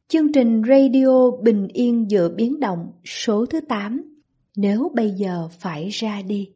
Chương trình radio Bình yên giữa biến động số thứ 8, nếu bây giờ phải ra đi.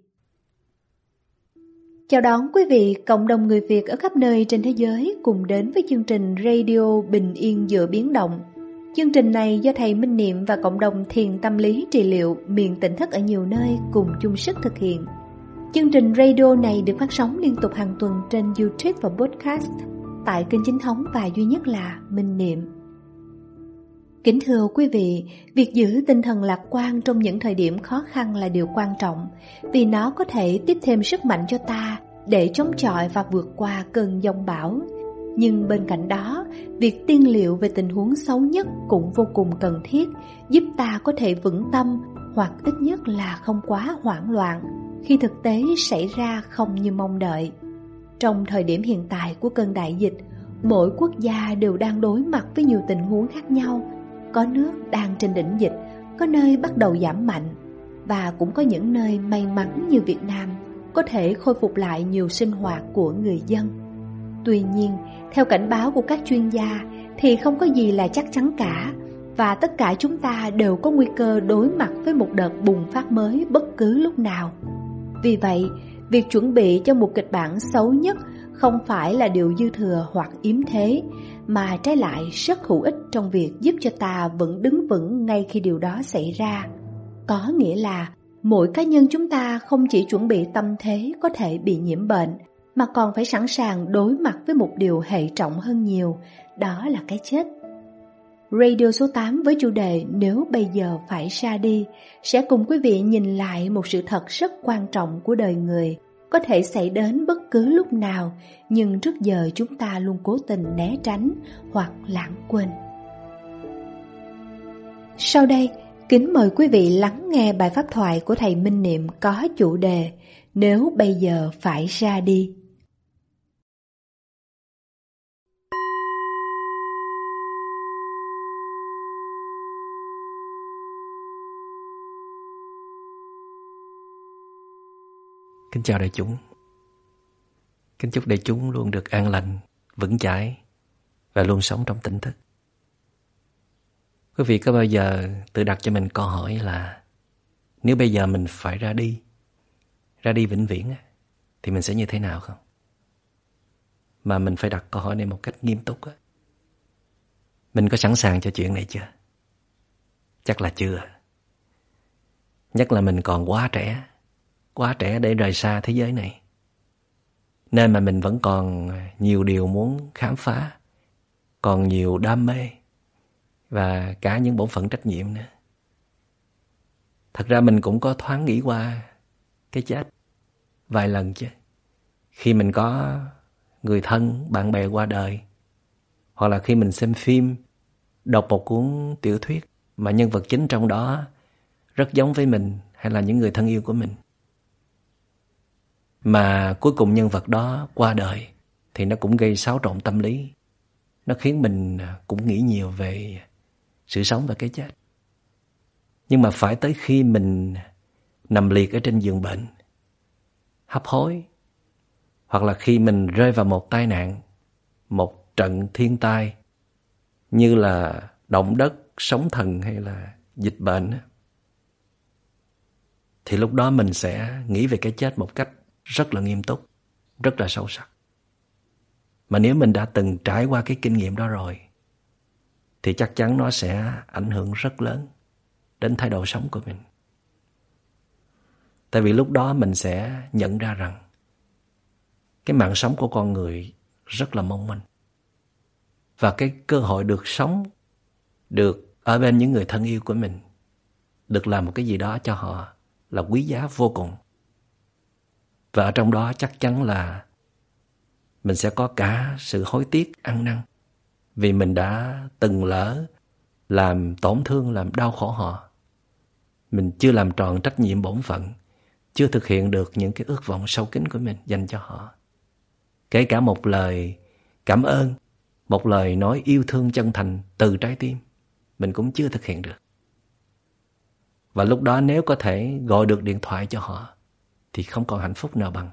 Chào đón quý vị cộng đồng người Việt ở khắp nơi trên thế giới cùng đến với chương trình radio Bình yên giữa biến động. Chương trình này do thầy Minh Niệm và cộng đồng thiền tâm lý trị liệu miền Tỉnh Thất ở nhiều nơi cùng chung sức thực hiện. Chương trình radio này được phát sóng liên tục hàng tuần trên YouTube và podcast tại kênh chính thống và duy nhất là Minh Niệm. Kính thưa quý vị, việc giữ tinh thần lạc quan trong những thời điểm khó khăn là điều quan trọng vì nó có thể tiếp thêm sức mạnh cho ta để chống chọi và vượt qua cơn giông bão. Nhưng bên cạnh đó, việc tiên liệu về tình huống xấu nhất cũng vô cùng cần thiết, giúp ta có thể vững tâm hoặc ít nhất là không quá hoảng loạn khi thực tế xảy ra không như mong đợi. Trong thời điểm hiện tại của cơn đại dịch, mỗi quốc gia đều đang đối mặt với nhiều tình huống khác nhau. Có nước đang trên đỉnh dịch, có nơi bắt đầu giảm mạnh, và cũng có những nơi may mắn như Việt Nam có thể khôi phục lại nhiều sinh hoạt của người dân. Tuy nhiên, theo cảnh báo của các chuyên gia thì không có gì là chắc chắn cả, và tất cả chúng ta đều có nguy cơ đối mặt với một đợt bùng phát mới bất cứ lúc nào. Vì vậy, việc chuẩn bị cho một kịch bản xấu nhất không phải là điều dư thừa hoặc yếm thế, mà trái lại rất hữu ích trong việc giúp cho ta vẫn đứng vững ngay khi điều đó xảy ra. Có nghĩa là mỗi cá nhân chúng ta không chỉ chuẩn bị tâm thế có thể bị nhiễm bệnh, mà còn phải sẵn sàng đối mặt với một điều hệ trọng hơn nhiều, đó là cái chết. Radio số 8 với chủ đề Nếu bây giờ phải ra đi sẽ cùng quý vị nhìn lại một sự thật rất quan trọng của đời người, có thể xảy đến bất cứ lúc nào, nhưng trước giờ chúng ta luôn cố tình né tránh hoặc lãng quên. Sau đây, kính mời quý vị lắng nghe bài pháp thoại của thầy Minh Niệm có chủ đề Nếu bây giờ phải ra đi. Kính chào đại chúng. Kính chúc đại chúng luôn được an lành, vững chãi và luôn sống trong tỉnh thức. Quý vị có bao giờ tự đặt cho mình câu hỏi là nếu bây giờ mình phải ra đi vĩnh viễn thì mình sẽ như thế nào không? Mà mình phải đặt câu hỏi này một cách nghiêm túc. Mình có sẵn sàng cho chuyện này chưa? Chắc là chưa. Nhất là mình còn quá trẻ để rời xa thế giới này. Nên mà mình vẫn còn nhiều điều muốn khám phá, còn nhiều đam mê và cả những bổn phận trách nhiệm nữa. Thật ra mình cũng có thoáng nghĩ qua cái chết vài lần chứ. Khi mình có người thân, bạn bè qua đời, hoặc là khi mình xem phim, đọc một cuốn tiểu thuyết mà nhân vật chính trong đó rất giống với mình hay là những người thân yêu của mình. Mà cuối cùng nhân vật đó qua đời thì nó cũng gây xáo trộn tâm lý. Nó khiến mình cũng nghĩ nhiều về sự sống và cái chết. Nhưng mà phải tới khi mình nằm liệt ở trên giường bệnh, hấp hối, hoặc là khi mình rơi vào một tai nạn, một trận thiên tai như là động đất, sóng thần hay là dịch bệnh, thì lúc đó mình sẽ nghĩ về cái chết một cách rất là nghiêm túc, rất là sâu sắc. Mà nếu mình đã từng trải qua cái kinh nghiệm đó rồi thì chắc chắn nó sẽ ảnh hưởng rất lớn đến thái độ sống của mình. Tại vì lúc đó mình sẽ nhận ra rằng cái mạng sống của con người rất là mong manh. Và cái cơ hội được sống, được ở bên những người thân yêu của mình, được làm một cái gì đó cho họ là quý giá vô cùng. Và ở trong đó chắc chắn là mình sẽ có cả sự hối tiếc ăn năn vì mình đã từng lỡ làm tổn thương, làm đau khổ họ. Mình chưa làm tròn trách nhiệm bổn phận, chưa thực hiện được những cái ước vọng sâu kín của mình dành cho họ. Kể cả một lời cảm ơn, một lời nói yêu thương chân thành từ trái tim, mình cũng chưa thực hiện được. Và lúc đó nếu có thể gọi được điện thoại cho họ thì không còn hạnh phúc nào bằng.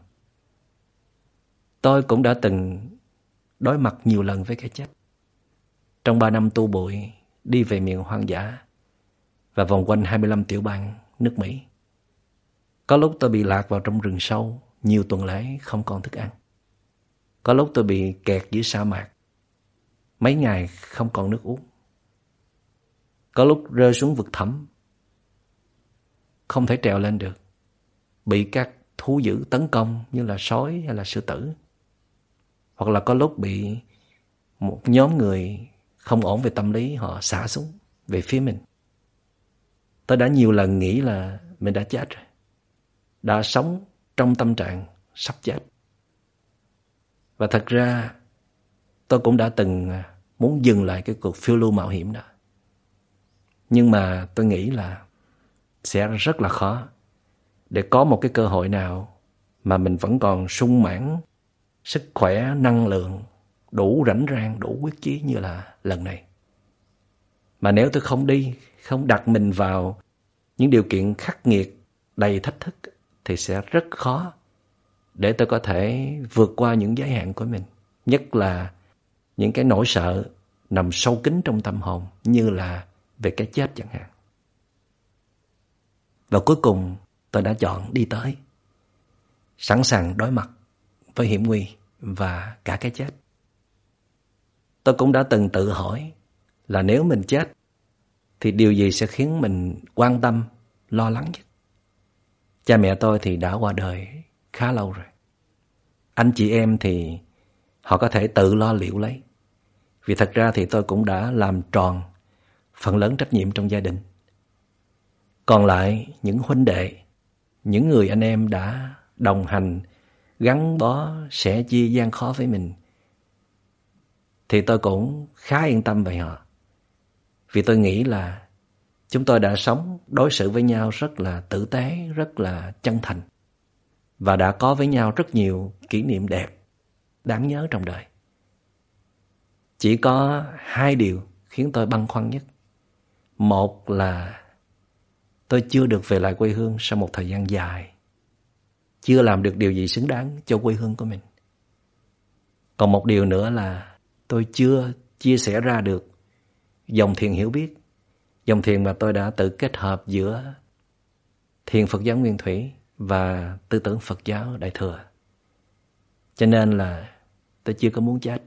Tôi cũng đã từng đối mặt nhiều lần với cái chết. Trong 3 năm tu bụi, đi về miền hoang dã và vòng quanh 25 tiểu bang nước Mỹ. Có lúc tôi bị lạc vào trong rừng sâu, nhiều tuần lễ không còn thức ăn. Có lúc tôi bị kẹt giữa sa mạc, mấy ngày không còn nước uống. Có lúc rơi xuống vực thẳm, không thể trèo lên được, bị các thú dữ tấn công như là sói hay là sư tử. Hoặc là có lúc bị một nhóm người không ổn về tâm lý họ xả súng về phía mình. Tôi đã nhiều lần nghĩ là mình đã chết rồi, đã sống trong tâm trạng sắp chết. Và thật ra tôi cũng đã từng muốn dừng lại cái cuộc phiêu lưu mạo hiểm đó. Nhưng mà tôi nghĩ là sẽ rất là khó để có một cái cơ hội nào mà mình vẫn còn sung mãn sức khỏe, năng lượng, đủ rảnh rang, đủ quyết chí như là lần này. Mà nếu tôi không đi, không đặt mình vào những điều kiện khắc nghiệt, đầy thách thức thì sẽ rất khó để tôi có thể vượt qua những giới hạn của mình. Nhất là những cái nỗi sợ nằm sâu kín trong tâm hồn như là về cái chết chẳng hạn. Và cuối cùng tôi đã chọn đi tới, sẵn sàng đối mặt với hiểm nguy và cả cái chết. Tôi cũng đã từng tự hỏi là nếu mình chết thì điều gì sẽ khiến mình quan tâm, lo lắng nhất. Cha mẹ tôi thì đã qua đời khá lâu rồi. Anh chị em thì họ có thể tự lo liệu lấy. Vì thật ra thì tôi cũng đã làm tròn phần lớn trách nhiệm trong gia đình. Còn lại những huynh đệ, những người anh em đã đồng hành, gắn bó, sẻ chia gian khó với mình, thì tôi cũng khá yên tâm về họ. Vì tôi nghĩ là chúng tôi đã sống, đối xử với nhau rất là tử tế, rất là chân thành. Và đã có với nhau rất nhiều kỷ niệm đẹp, đáng nhớ trong đời. Chỉ có hai điều khiến tôi băn khoăn nhất. Một là tôi chưa được về lại quê hương sau một thời gian dài, chưa làm được điều gì xứng đáng cho quê hương của mình. Còn một điều nữa là tôi chưa chia sẻ ra được dòng thiền hiểu biết, dòng thiền mà tôi đã tự kết hợp giữa thiền Phật giáo Nguyên Thủy và tư tưởng Phật giáo Đại Thừa. Cho nên là tôi chưa có muốn chết.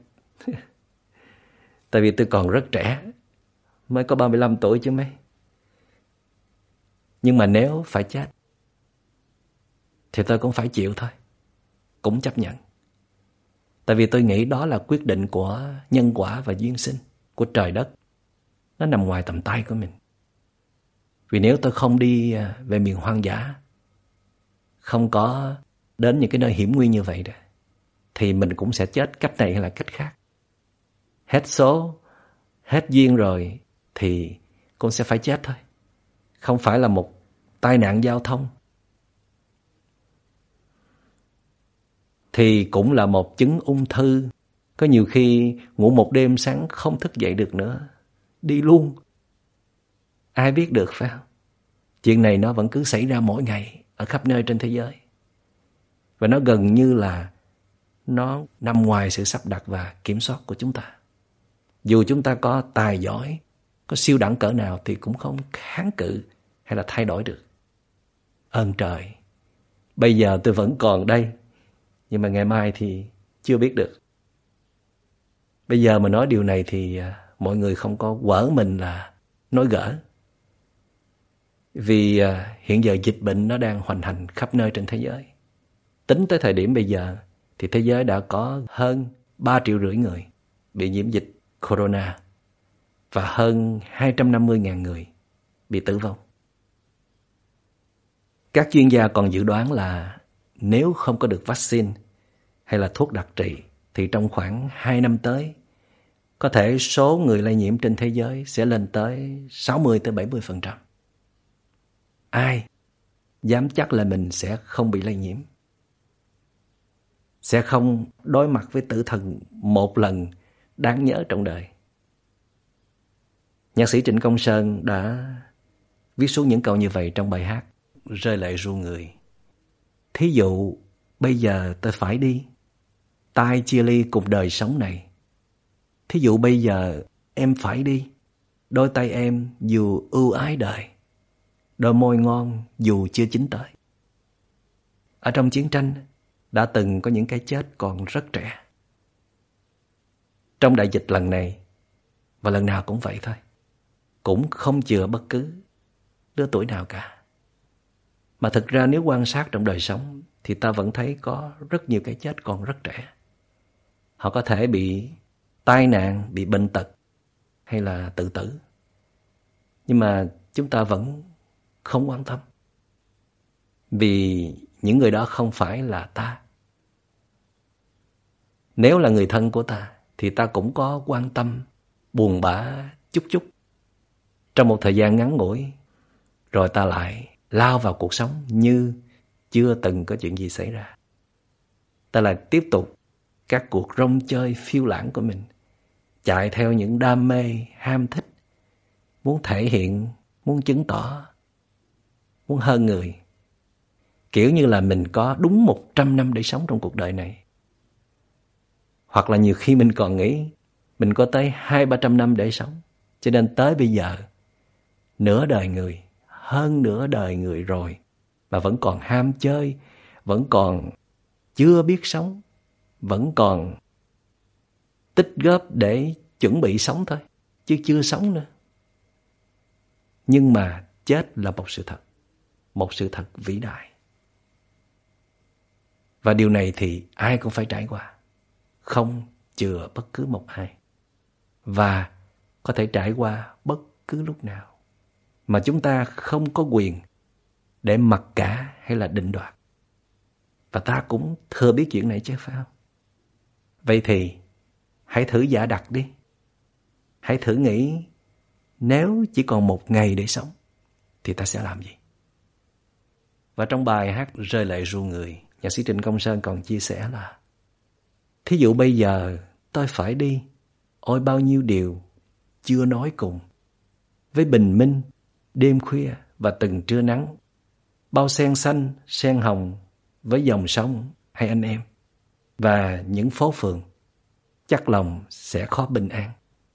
Tại vì tôi còn rất trẻ, mới có 35 tuổi chứ mấy. Nhưng mà nếu phải chết thì tôi cũng phải chịu thôi, cũng chấp nhận. Tại vì tôi nghĩ đó là quyết định của nhân quả và duyên sinh, của trời đất. Nó nằm ngoài tầm tay của mình. Vì nếu tôi không đi về miền hoang dã, không có đến những cái nơi hiểm nguy như vậy đó, thì mình cũng sẽ chết cách này hay là cách khác. Hết số, hết duyên rồi thì cũng sẽ phải chết thôi. Không phải là một tai nạn giao thông, thì cũng là một chứng ung thư. Có nhiều khi ngủ một đêm sáng không thức dậy được nữa, đi luôn. Ai biết được phải không? Chuyện này nó vẫn cứ xảy ra mỗi ngày ở khắp nơi trên thế giới. Và nó gần như là nó nằm ngoài sự sắp đặt và kiểm soát của chúng ta. Dù chúng ta có tài giỏi, có siêu đẳng cỡ nào thì cũng không kháng cự hay là thay đổi được. Ơn trời, bây giờ tôi vẫn còn đây, nhưng mà ngày mai thì chưa biết được. Bây giờ mà nói điều này thì mọi người không có quở mình là nói gỡ. Vì hiện giờ dịch bệnh nó đang hoành hành khắp nơi trên thế giới. Tính tới thời điểm bây giờ thì thế giới đã có hơn 3,5 triệu người bị nhiễm dịch corona và hơn 250.000 người bị tử vong. Các chuyên gia còn dự đoán là nếu không có được vaccine hay là thuốc đặc trị thì trong khoảng 2 năm tới, có thể số người lây nhiễm trên thế giới sẽ lên tới 60-70%. Ai dám chắc là mình sẽ không bị lây nhiễm, sẽ không đối mặt với tử thần một lần đáng nhớ trong đời. Nhạc sĩ Trịnh Công Sơn đã viết xuống những câu như vậy trong bài hát Rơi lệ ru người. Thí dụ bây giờ tôi phải đi, tai chia ly cuộc đời sống này. Thí dụ bây giờ em phải đi, đôi tay em dù ưu ái đời, đôi môi ngon dù chưa chín tới. Ở trong chiến tranh đã từng có những cái chết còn rất trẻ. Trong đại dịch lần này, và lần nào cũng vậy thôi, cũng không chừa bất cứ lứa tuổi nào cả. Mà thực ra nếu quan sát trong đời sống thì ta vẫn thấy có rất nhiều cái chết còn rất trẻ. Họ có thể bị tai nạn, bị bệnh tật hay là tự tử. Nhưng mà chúng ta vẫn không quan tâm, vì những người đó không phải là ta. Nếu là người thân của ta thì ta cũng có quan tâm, buồn bã chút chút trong một thời gian ngắn ngủi, rồi ta lại lao vào cuộc sống như chưa từng có chuyện gì xảy ra. Ta lại tiếp tục các cuộc rong chơi phiêu lãng của mình, chạy theo những đam mê, ham thích, muốn thể hiện, muốn chứng tỏ, muốn hơn người. Kiểu như là mình có đúng 100 năm để sống trong cuộc đời này. Hoặc là nhiều khi mình còn nghĩ mình có tới 200-300 năm để sống. Cho nên tới bây giờ, nửa đời người, hơn nửa đời người rồi, mà vẫn còn ham chơi, vẫn còn chưa biết sống, vẫn còn tích góp để chuẩn bị sống thôi, chứ chưa sống nữa. Nhưng mà chết là một sự thật vĩ đại. Và điều này thì ai cũng phải trải qua, không chừa bất cứ một ai. Và có thể trải qua bất cứ lúc nào, mà chúng ta không có quyền để mặc cả hay là định đoạt. Và ta cũng thừa biết chuyện này chứ phải không? Vậy thì hãy thử giả đặt đi. Hãy thử nghĩ nếu chỉ còn một ngày để sống thì ta sẽ làm gì? Và trong bài hát Rơi Lệ Ru Người, nhạc sĩ Trịnh Công Sơn còn chia sẻ là: thí dụ bây giờ tôi phải đi, ôi bao nhiêu điều chưa nói cùng. Với bình minh, đêm khuya và từng trưa nắng, bao sen xanh, sen hồng, với dòng sông hay anh em, và những phố phường, chắc lòng sẽ khó bình an.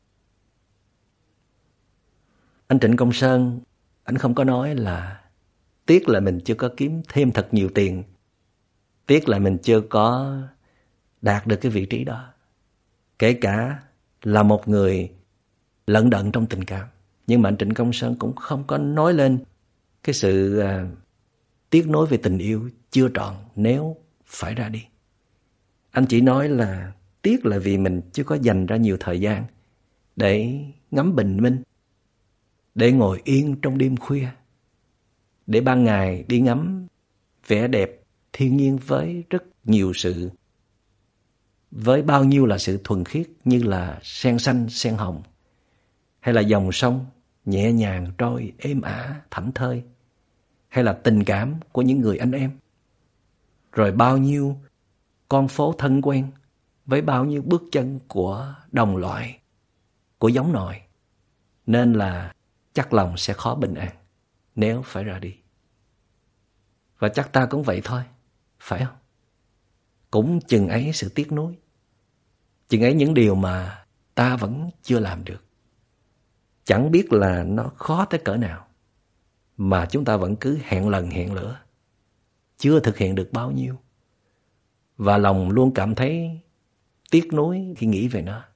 Anh Trịnh Công Sơn, anh không có nói là tiếc là mình chưa có kiếm thêm thật nhiều tiền, tiếc là mình chưa có đạt được cái vị trí đó. Kể cả là một người lận đận trong tình cảm, nhưng mà anh Trịnh Công Sơn cũng không có nói lên cái sự tiếc nuối về tình yêu chưa trọn nếu phải ra đi. Anh chỉ nói là tiếc là vì mình chưa có dành ra nhiều thời gian để ngắm bình minh, để ngồi yên trong đêm khuya, để ban ngày đi ngắm vẻ đẹp thiên nhiên với rất nhiều sự, với bao nhiêu là sự thuần khiết như là sen xanh, sen hồng, hay là dòng sông nhẹ nhàng trôi êm ả, thảnh thơi, hay là tình cảm của những người anh em. Rồi bao nhiêu con phố thân quen với bao nhiêu bước chân của đồng loại, của giống nòi. Nên là chắc lòng sẽ khó bình an nếu phải ra đi. Và chắc ta cũng vậy thôi, phải không? Cũng chừng ấy sự tiếc nuối, chừng ấy những điều mà ta vẫn chưa làm được. Chẳng biết là nó khó tới cỡ nào, mà chúng ta vẫn cứ hẹn lần hẹn lữa, chưa thực hiện được bao nhiêu. Và lòng luôn cảm thấy tiếc nuối khi nghĩ về nó.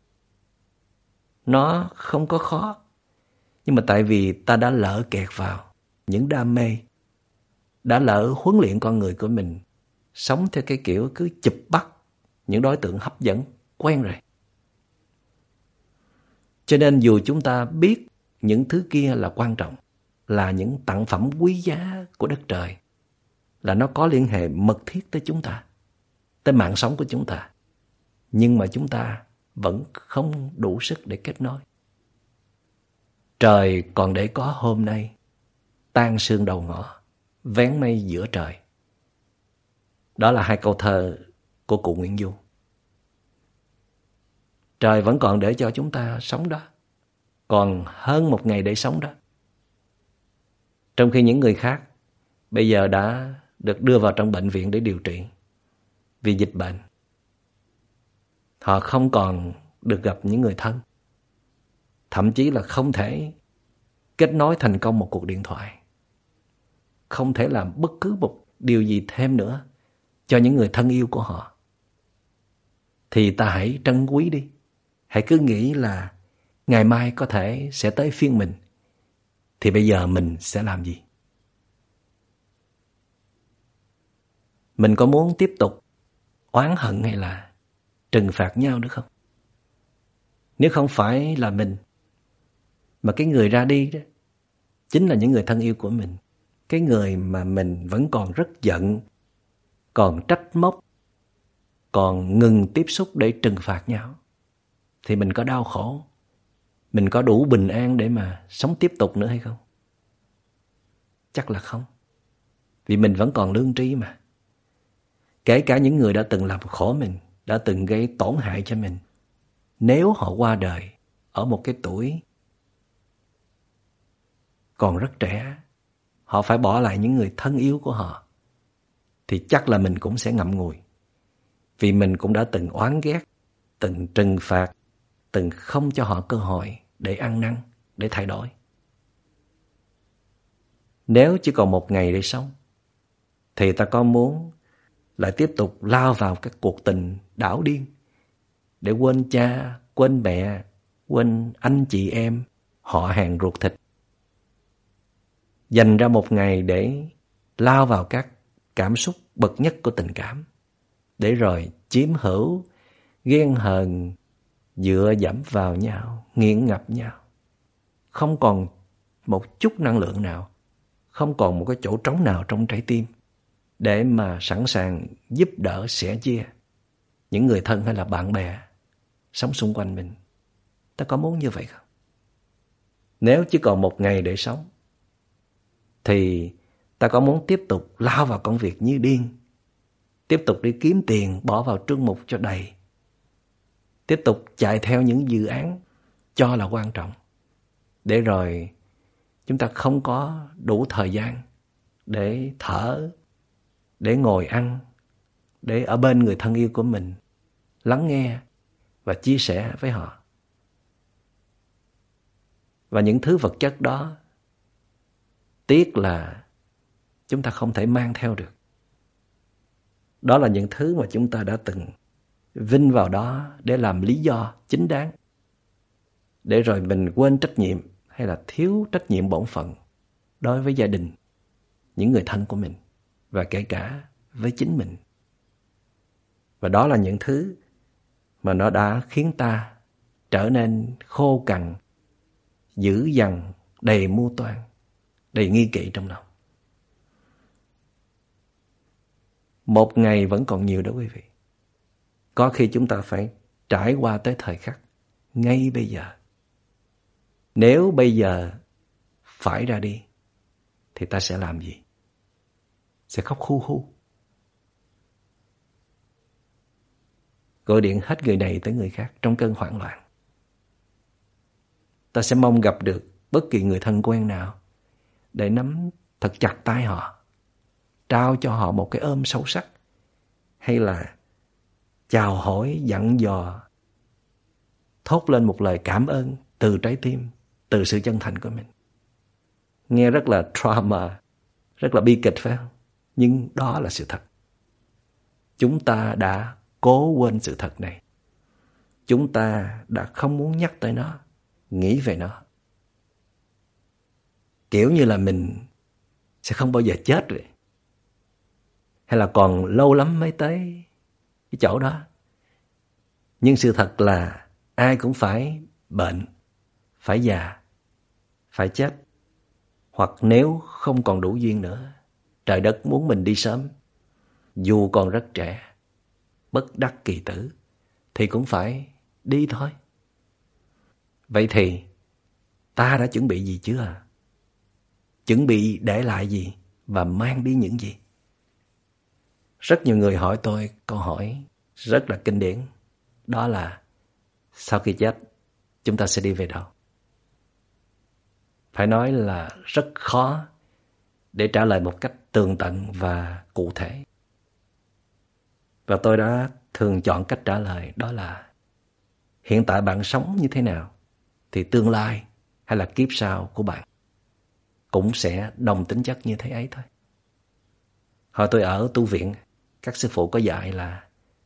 Nó không có khó, nhưng mà tại vì ta đã lỡ kẹt vào những đam mê, đã lỡ huấn luyện con người của mình sống theo cái kiểu cứ chụp bắt những đối tượng hấp dẫn quen rồi. Cho nên dù chúng ta biết những thứ kia là quan trọng, là những tặng phẩm quý giá của đất trời, là nó có liên hệ mật thiết tới chúng ta, tới mạng sống của chúng ta, nhưng mà chúng ta vẫn không đủ sức để kết nối. Trời còn để có hôm nay, tan sương đầu ngõ, vén mây giữa trời. Đó là hai câu thơ của cụ Nguyễn Du. Trời vẫn còn để cho chúng ta sống đó, còn hơn một ngày để sống đó. Trong khi những người khác bây giờ đã được đưa vào trong bệnh viện để điều trị vì dịch bệnh, họ không còn được gặp những người thân, thậm chí là không thể kết nối thành công một cuộc điện thoại, không thể làm bất cứ một điều gì thêm nữa cho những người thân yêu của họ, thì ta hãy trân quý đi. Hãy cứ nghĩ là ngày mai có thể sẽ tới phiên mình, thì bây giờ mình sẽ làm gì? Mình có muốn tiếp tục oán hận hay là trừng phạt nhau nữa không? Nếu không phải là mình, mà cái người ra đi đó chính là những người thân yêu của mình, cái người mà mình vẫn còn rất giận, còn trách móc, còn ngừng tiếp xúc để trừng phạt nhau, thì mình có đau khổ, mình có đủ bình an để mà sống tiếp tục nữa hay không? Chắc là không. Vì mình vẫn còn lương tri mà. Kể cả những người đã từng làm khổ mình, đã từng gây tổn hại cho mình, nếu họ qua đời ở một cái tuổi còn rất trẻ, họ phải bỏ lại những người thân yêu của họ, thì chắc là mình cũng sẽ ngậm ngùi. Vì mình cũng đã từng oán ghét, từng trừng phạt, từng không cho họ cơ hội để ăn năn, để thay đổi. Nếu chỉ còn một ngày để sống, thì ta có muốn lại tiếp tục lao vào các cuộc tình đảo điên để quên cha, quên mẹ, quên anh chị em, họ hàng ruột thịt, dành ra một ngày để lao vào các cảm xúc bậc nhất của tình cảm, để rồi chiếm hữu, ghen hờn, dựa dẫm vào nhau, nghiện ngập nhau, không còn một chút năng lượng nào, không còn một cái chỗ trống nào trong trái tim để mà sẵn sàng giúp đỡ, sẻ chia những người thân hay là bạn bè sống xung quanh mình. Ta có muốn như vậy không? Nếu chỉ còn một ngày để sống, thì ta có muốn tiếp tục lao vào công việc như điên, tiếp tục đi kiếm tiền bỏ vào trương mục cho đầy, tiếp tục chạy theo những dự án cho là quan trọng, để rồi chúng ta không có đủ thời gian để thở, để ngồi ăn, để ở bên người thân yêu của mình, lắng nghe và chia sẻ với họ. Và những thứ vật chất đó, tiếc là chúng ta không thể mang theo được. Đó là những thứ mà chúng ta đã từng vin vào đó để làm lý do chính đáng, để rồi mình quên trách nhiệm hay là thiếu trách nhiệm bổn phận đối với gia đình, những người thân của mình, và kể cả với chính mình. Và đó là những thứ mà nó đã khiến ta trở nên khô cằn, dữ dằn, đầy mưu toan, đầy nghi kỵ trong lòng. Một ngày vẫn còn nhiều đó quý vị. Có khi chúng ta phải trải qua tới thời khắc ngay bây giờ. Nếu bây giờ phải ra đi, thì ta sẽ làm gì? Sẽ khóc hu hu, gọi điện hết người này tới người khác trong cơn hoảng loạn. Ta sẽ mong gặp được bất kỳ người thân quen nào để nắm thật chặt tay họ, trao cho họ một cái ôm sâu sắc, hay là chào hỏi, dặn dò, thốt lên một lời cảm ơn từ trái tim, từ sự chân thành của mình. Nghe rất là drama, rất là bi kịch phải không? Nhưng đó là sự thật. Chúng ta đã cố quên sự thật này. Chúng ta đã không muốn nhắc tới nó, nghĩ về nó. Kiểu như là mình sẽ không bao giờ chết rồi, hay là còn lâu lắm mới tới cái chỗ đó. Nhưng sự thật là ai cũng phải bệnh, phải già, phải chết. Hoặc nếu không còn đủ duyên nữa, trời đất muốn mình đi sớm, dù còn rất trẻ, bất đắc kỳ tử, thì cũng phải đi thôi. Vậy thì ta đã chuẩn bị gì chưa? Chuẩn bị để lại gì và mang đi những gì? Rất nhiều người hỏi tôi câu hỏi rất là kinh điển. Đó là sau khi chết, chúng ta sẽ đi về đâu? Phải nói là rất khó để trả lời một cách tường tận và cụ thể. Và tôi đã thường chọn cách trả lời, đó là hiện tại bạn sống như thế nào thì tương lai hay là kiếp sau của bạn cũng sẽ đồng tính chất như thế ấy thôi. Hồi tôi ở tu viện, các sư phụ có dạy là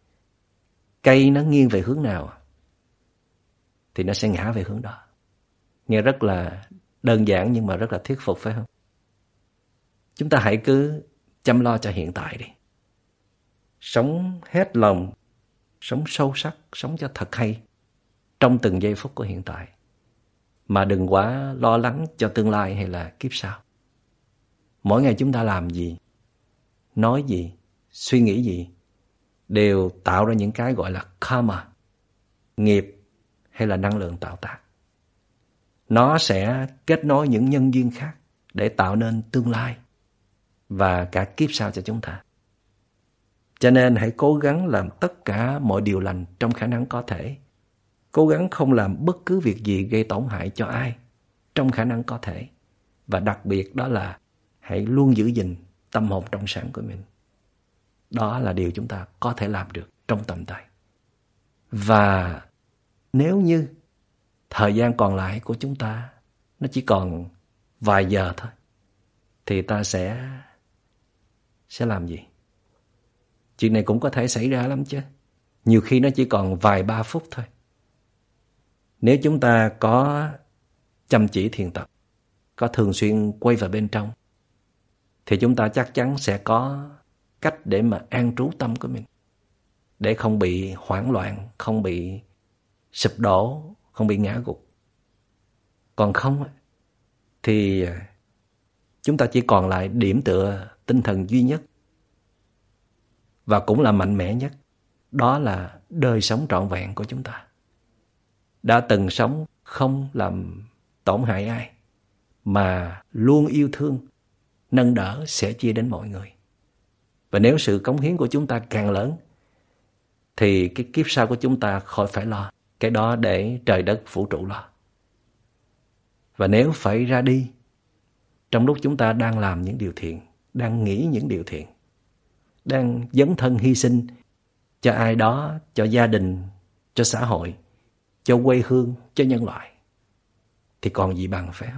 cây nó nghiêng về hướng nào thì nó sẽ ngã về hướng đó. Nghe rất là đơn giản nhưng mà rất là thuyết phục, phải không? Chúng ta hãy cứ chăm lo cho hiện tại đi. Sống hết lòng, sống sâu sắc, sống cho thật hay trong từng giây phút của hiện tại. Mà đừng quá lo lắng cho tương lai hay là kiếp sau. Mỗi ngày chúng ta làm gì, nói gì, suy nghĩ gì đều tạo ra những cái gọi là karma, nghiệp hay là năng lượng tạo tác. Nó sẽ kết nối những nhân duyên khác để tạo nên tương lai và cả kiếp sau cho chúng ta. Cho nên hãy cố gắng làm tất cả mọi điều lành trong khả năng có thể. Cố gắng không làm bất cứ việc gì gây tổn hại cho ai trong khả năng có thể. Và đặc biệt đó là hãy luôn giữ gìn tâm hồn trong sáng của mình. Đó là điều chúng ta có thể làm được trong tầm tay. Và nếu như thời gian còn lại của chúng ta nó chỉ còn vài giờ thôi, thì ta sẽ làm gì? Chuyện này cũng có thể xảy ra lắm chứ. Nhiều khi nó chỉ còn vài ba phút thôi. Nếu chúng ta có chăm chỉ thiền tập, có thường xuyên quay vào bên trong, thì chúng ta chắc chắn sẽ có cách để mà an trú tâm của mình, để không bị hoảng loạn, không bị sụp đổ, không bị ngã gục. Còn không thì chúng ta chỉ còn lại điểm tựa tinh thần duy nhất và cũng là mạnh mẽ nhất. Đó là đời sống trọn vẹn của chúng ta. Đã từng sống không làm tổn hại ai, mà luôn yêu thương, nâng đỡ, sẻ chia đến mọi người. Và nếu sự cống hiến của chúng ta càng lớn, thì cái kiếp sau của chúng ta khỏi phải lo. Cái đó để trời đất vũ trụ lo. Và nếu phải ra đi trong lúc chúng ta đang làm những điều thiện, đang nghĩ những điều thiện, đang dấn thân hy sinh cho ai đó, cho gia đình, cho xã hội, cho quê hương, cho nhân loại, thì còn gì bằng, phải không?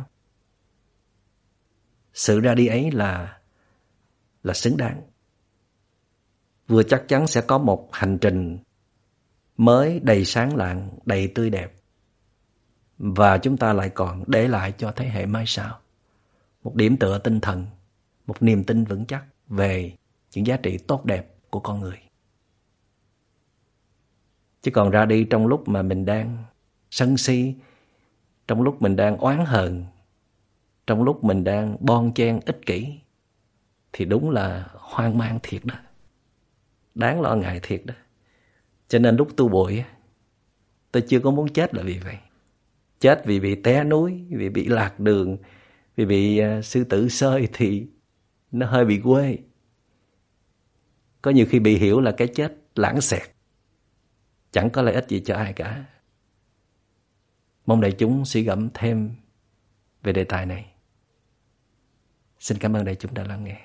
Sự ra đi ấy là xứng đáng. Vừa chắc chắn sẽ có một hành trình mới đầy sáng lạng, đầy tươi đẹp. Và chúng ta lại còn để lại cho thế hệ mai sau một điểm tựa tinh thần, một niềm tin vững chắc về những giá trị tốt đẹp của con người. Chứ còn ra đi trong lúc mà mình đang sân si, trong lúc mình đang oán hờn, trong lúc mình đang bon chen ích kỷ, thì đúng là hoang mang thiệt đó. Đáng lo ngại thiệt đó. Cho nên lúc tu bụi, tôi chưa có muốn chết là vì vậy. Chết vì bị té núi, vì bị lạc đường, vì bị sư tử xơi thì nó hơi bị quê. Có nhiều khi bị hiểu là cái chết lãng xẹt, chẳng có lợi ích gì cho ai cả. Mong đại chúng suy gẫm thêm về đề tài này. Xin cảm ơn đại chúng đã lắng nghe.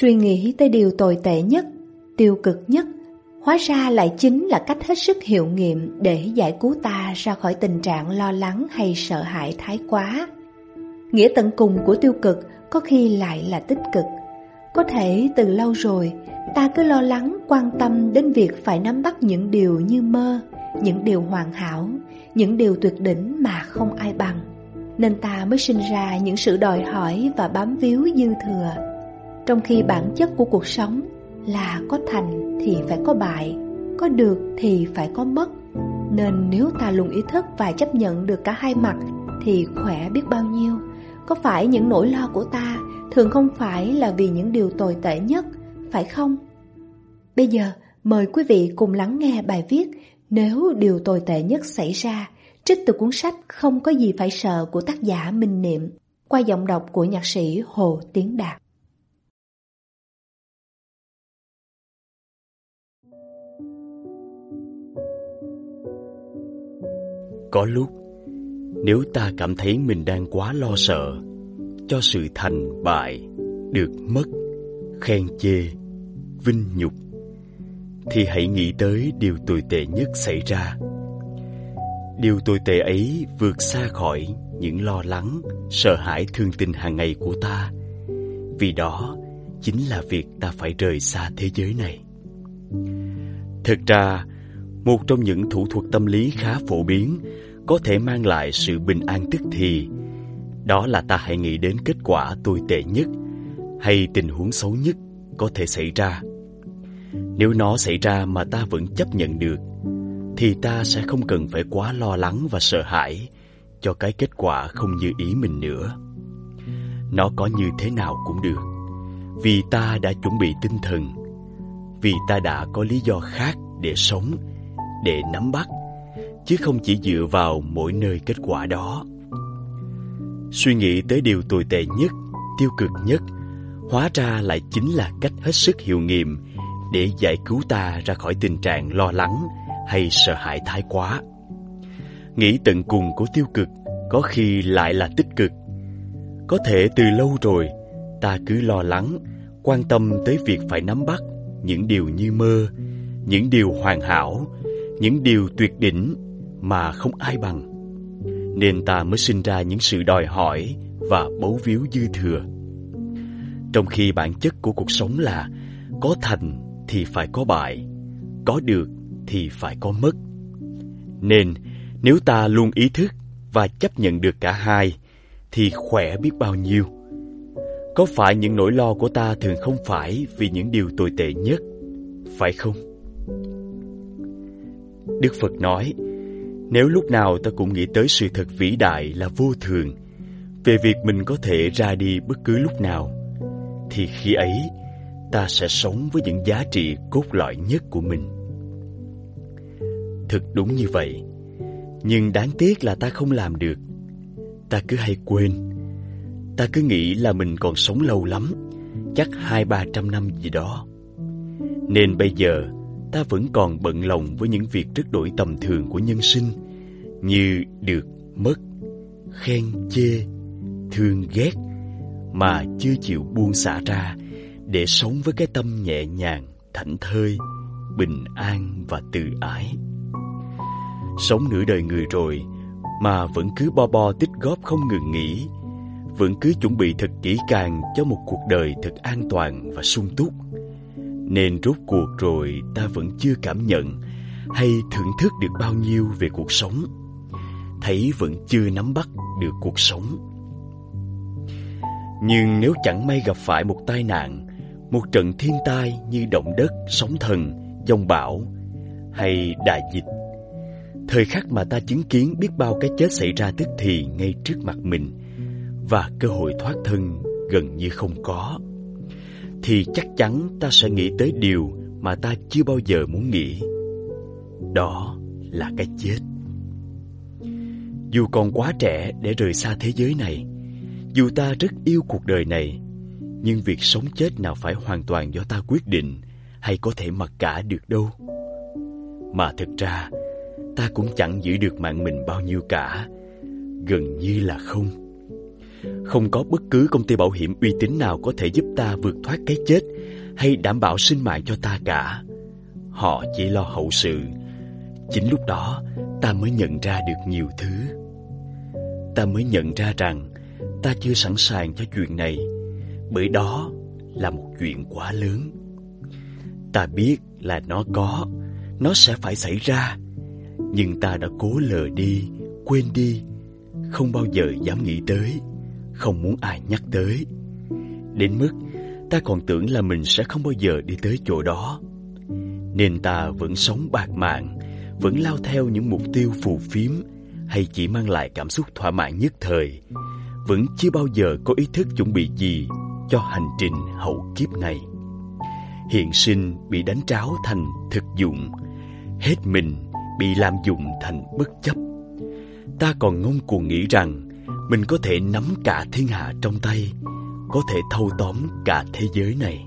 Suy nghĩ tới điều tồi tệ nhất, tiêu cực nhất, hóa ra lại chính là cách hết sức hiệu nghiệm để giải cứu ta ra khỏi tình trạng lo lắng hay sợ hãi thái quá. Nghĩa tận cùng của tiêu cực có khi lại là tích cực. Có thể từ lâu rồi, ta cứ lo lắng quan tâm đến việc phải nắm bắt những điều như mơ, những điều hoàn hảo, những điều tuyệt đỉnh mà không ai bằng. Nên ta mới sinh ra những sự đòi hỏi và bám víu dư thừa. Trong khi bản chất của cuộc sống là có thành thì phải có bại, có được thì phải có mất. Nên nếu ta luôn ý thức và chấp nhận được cả hai mặt thì khỏe biết bao nhiêu. Có phải những nỗi lo của ta thường không phải là vì những điều tồi tệ nhất, phải không? Bây giờ mời quý vị cùng lắng nghe bài viết Nếu điều tồi tệ nhất xảy ra, trích từ cuốn sách Không có gì phải sợ của tác giả Minh Niệm, qua giọng đọc của nhạc sĩ Hồ Tiến Đạt. Có lúc, nếu ta cảm thấy mình đang quá lo sợ cho sự thành bại, được mất, khen chê, vinh nhục, thì hãy nghĩ tới điều tồi tệ nhất xảy ra. Điều tồi tệ ấy vượt xa khỏi những lo lắng, sợ hãi thường tình hàng ngày của ta, vì đó chính là việc ta phải rời xa thế giới này. Thực ra, một trong những thủ thuật tâm lý khá phổ biến có thể mang lại sự bình an tức thì, đó là ta hãy nghĩ đến kết quả tồi tệ nhất hay tình huống xấu nhất có thể xảy ra. Nếu nó xảy ra mà ta vẫn chấp nhận được, thì ta sẽ không cần phải quá lo lắng và sợ hãi cho cái kết quả không như ý mình nữa. Nó có như thế nào cũng được, vì ta đã chuẩn bị tinh thần, vì ta đã có lý do khác để sống, để nắm bắt, chứ không chỉ dựa vào mỗi nơi kết quả đó. Suy nghĩ tới điều tồi tệ nhất, tiêu cực nhất, hóa ra lại chính là cách hết sức hiệu nghiệm để giải cứu ta ra khỏi tình trạng lo lắng hay sợ hãi thái quá. Nghĩ tận cùng của tiêu cực có khi lại là tích cực. Có thể từ lâu rồi ta cứ lo lắng, quan tâm tới việc phải nắm bắt những điều như mơ, những điều hoàn hảo, những điều tuyệt đỉnh mà không ai bằng, nên ta mới sinh ra những sự đòi hỏi và bấu víu dư thừa. Trong khi bản chất của cuộc sống là có thành thì phải có bại, có được thì phải có mất. Nên nếu ta luôn ý thức và chấp nhận được cả hai thì khỏe biết bao nhiêu. Có phải những nỗi lo của ta thường không phải vì những điều tồi tệ nhất, phải không? Đức Phật nói, nếu lúc nào ta cũng nghĩ tới sự thật vĩ đại là vô thường, về việc mình có thể ra đi bất cứ lúc nào, thì khi ấy ta sẽ sống với những giá trị cốt lõi nhất của mình. Thực đúng như vậy, nhưng đáng tiếc là ta không làm được. Ta cứ hay quên. Ta cứ nghĩ là mình còn sống lâu lắm, chắc 200-300 năm gì đó. Nên bây giờ ta vẫn còn bận lòng với những việc rất đổi tầm thường của nhân sinh, như được, mất, khen, chê, thương, ghét, mà chưa chịu buông xả ra để sống với cái tâm nhẹ nhàng, thảnh thơi, bình an và từ ái. Sống nửa đời người rồi mà vẫn cứ bo tích góp không ngừng nghỉ, vẫn cứ chuẩn bị thật kỹ càng cho một cuộc đời thật an toàn và sung túc. Nên rốt cuộc rồi ta vẫn chưa cảm nhận hay thưởng thức được bao nhiêu về cuộc sống, thấy vẫn chưa nắm bắt được cuộc sống. Nhưng nếu chẳng may gặp phải một tai nạn, một trận thiên tai như động đất, sóng thần, giông bão hay đại dịch, thời khắc mà ta chứng kiến biết bao cái chết xảy ra tức thì ngay trước mặt mình và cơ hội thoát thân gần như không có, thì chắc chắn ta sẽ nghĩ tới điều mà ta chưa bao giờ muốn nghĩ. Đó là cái chết. Dù còn quá trẻ để rời xa thế giới này, dù ta rất yêu cuộc đời này, nhưng việc sống chết nào phải hoàn toàn do ta quyết định hay có thể mặc cả được đâu. Mà thực ra, ta cũng chẳng giữ được mạng mình bao nhiêu cả, gần như là không. Không có bất cứ công ty bảo hiểm uy tín nào có thể giúp ta vượt thoát cái chết hay đảm bảo sinh mạng cho ta cả. Họ chỉ lo hậu sự. Chính lúc đó ta mới nhận ra được nhiều thứ. Ta mới nhận ra rằng ta chưa sẵn sàng cho chuyện này, bởi đó là một chuyện quá lớn. Ta biết là nó sẽ phải xảy ra, nhưng ta đã cố lờ đi, quên đi, không bao giờ dám nghĩ tới, không muốn ai nhắc tới. Đến mức ta còn tưởng là mình sẽ không bao giờ đi tới chỗ đó. Nên ta vẫn sống bạt mạng, vẫn lao theo những mục tiêu phù phiếm hay chỉ mang lại cảm xúc thỏa mãn nhất thời, vẫn chưa bao giờ có ý thức chuẩn bị gì cho hành trình hậu kiếp này. Hiện sinh bị đánh tráo thành thực dụng, hết mình bị lạm dụng thành bất chấp. Ta còn ngông cuồng nghĩ rằng mình có thể nắm cả thiên hạ trong tay, có thể thâu tóm cả thế giới này.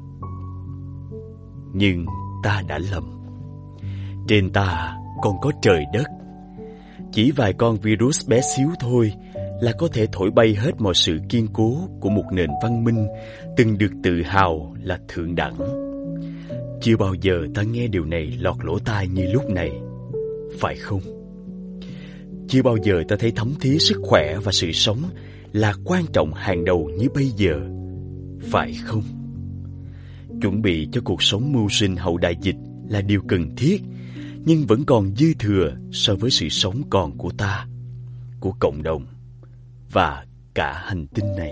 Nhưng ta đã lầm. Trên ta còn có trời đất. Chỉ vài con virus bé xíu thôi là có thể thổi bay hết mọi sự kiên cố của một nền văn minh từng được tự hào là thượng đẳng. Chưa bao giờ ta nghe điều này lọt lỗ tai như lúc này, phải không? Chưa bao giờ ta thấy thấm thía sức khỏe và sự sống là quan trọng hàng đầu như bây giờ, phải không? Chuẩn bị cho cuộc sống mưu sinh hậu đại dịch là điều cần thiết, nhưng vẫn còn dư thừa so với sự sống còn của ta, của cộng đồng và cả hành tinh này.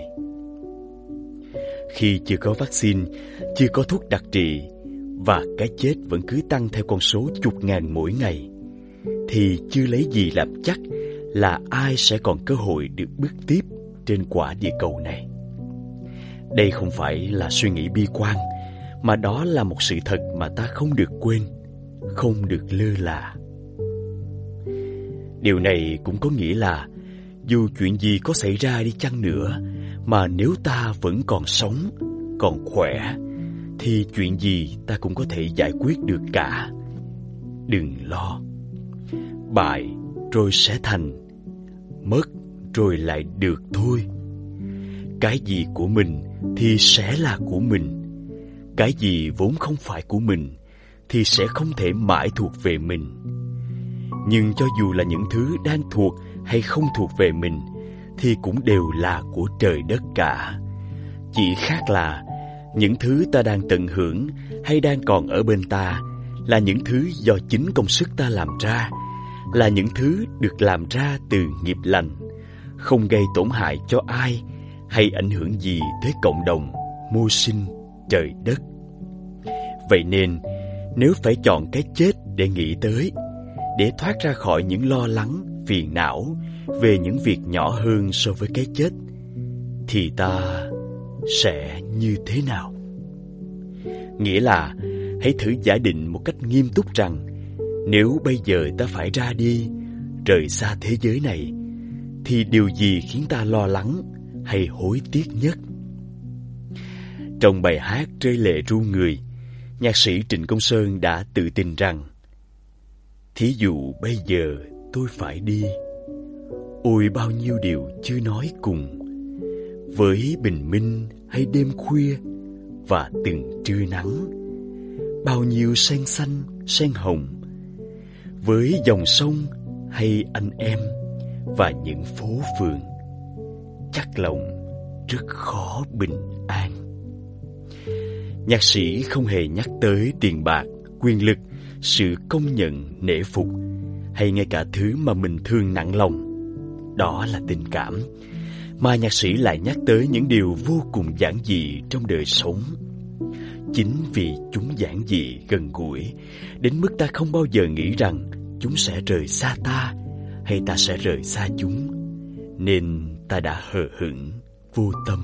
Khi chưa có vaccine, chưa có thuốc đặc trị và cái chết vẫn cứ tăng theo con số chục ngàn mỗi ngày, thì chưa lấy gì làm chắc là ai sẽ còn cơ hội được bước tiếp trên quả địa cầu này. Đây không phải là suy nghĩ bi quan, mà đó là một sự thật mà ta không được quên, không được lơ là. Điều này cũng có nghĩa là dù chuyện gì có xảy ra đi chăng nữa, mà nếu ta vẫn còn sống, còn khỏe, thì chuyện gì ta cũng có thể giải quyết được cả. Đừng lo. Bại rồi sẽ thành, mất rồi lại được thôi. Cái gì của mình thì sẽ là của mình. Cái gì vốn không phải của mình thì sẽ không thể mãi thuộc về mình. Nhưng cho dù là những thứ đang thuộc hay không thuộc về mình thì cũng đều là của trời đất cả. Chỉ khác là những thứ ta đang tận hưởng hay đang còn ở bên ta là những thứ do chính công sức ta làm ra, là những thứ được làm ra từ nghiệp lành, không gây tổn hại cho ai hay ảnh hưởng gì tới cộng đồng, mưu sinh, trời đất. Vậy nên, nếu phải chọn cái chết để nghĩ tới, để thoát ra khỏi những lo lắng, phiền não về những việc nhỏ hơn so với cái chết, thì ta sẽ như thế nào? Nghĩa là, hãy thử giả định một cách nghiêm túc rằng, nếu bây giờ ta phải ra đi, rời xa thế giới này, thì điều gì khiến ta lo lắng hay hối tiếc nhất? Trong bài hát Rơi lệ ru người, nhạc sĩ Trịnh Công Sơn đã tự tin rằng: thí dụ bây giờ tôi phải đi, ôi bao nhiêu điều chưa nói cùng, với bình minh hay đêm khuya và từng trưa nắng, bao nhiêu sen xanh, sen hồng, với dòng sông hay anh em và những phố phường, chắc lòng rất khó bình an. Nhạc sĩ không hề nhắc tới tiền bạc, quyền lực, sự công nhận, nể phục, hay ngay cả thứ mà mình thường nặng lòng, đó là tình cảm, mà nhạc sĩ lại nhắc tới những điều vô cùng giản dị trong đời sống. Chính vì chúng giản dị, gần gũi, đến mức ta không bao giờ nghĩ rằng chúng sẽ rời xa ta, hay ta sẽ rời xa chúng, nên ta đã hờ hững, vô tâm.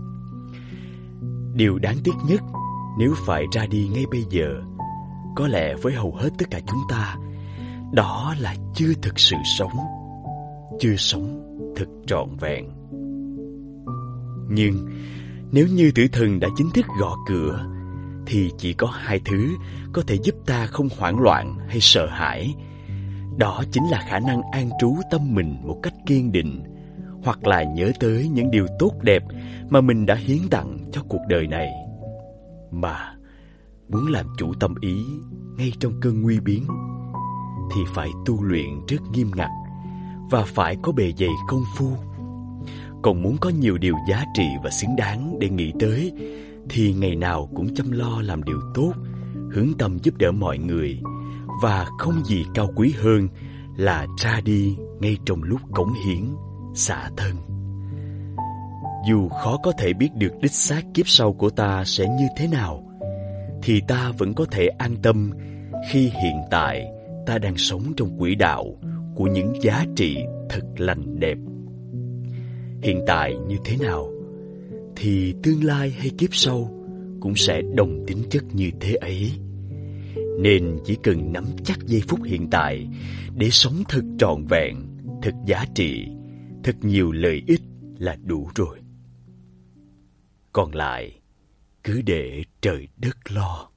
Điều đáng tiếc nhất, nếu phải ra đi ngay bây giờ, có lẽ với hầu hết tất cả chúng ta, đó là chưa thực sự sống, chưa sống thực trọn vẹn. Nhưng nếu như tử thần đã chính thức gõ cửa, thì chỉ có hai thứ có thể giúp ta không hoảng loạn hay sợ hãi. Đó chính là khả năng an trú tâm mình một cách kiên định, hoặc là nhớ tới những điều tốt đẹp mà mình đã hiến tặng cho cuộc đời này. Mà muốn làm chủ tâm ý ngay trong cơn nguy biến thì phải tu luyện rất nghiêm ngặt và phải có bề dày công phu. Còn muốn có nhiều điều giá trị và xứng đáng để nghĩ tới thì ngày nào cũng chăm lo làm điều tốt, hướng tâm giúp đỡ mọi người, và không gì cao quý hơn là ra đi ngay trong lúc cống hiến, xả thân. Dù khó có thể biết được đích xác kiếp sau của ta sẽ như thế nào, thì ta vẫn có thể an tâm khi hiện tại ta đang sống trong quỹ đạo của những giá trị thật lành đẹp. Hiện tại như thế nào, thì tương lai hay kiếp sau cũng sẽ đồng tính chất như thế ấy. Nên chỉ cần nắm chắc giây phút hiện tại để sống thật trọn vẹn, thật giá trị, thật nhiều lợi ích là đủ rồi. Còn lại, cứ để trời đất lo.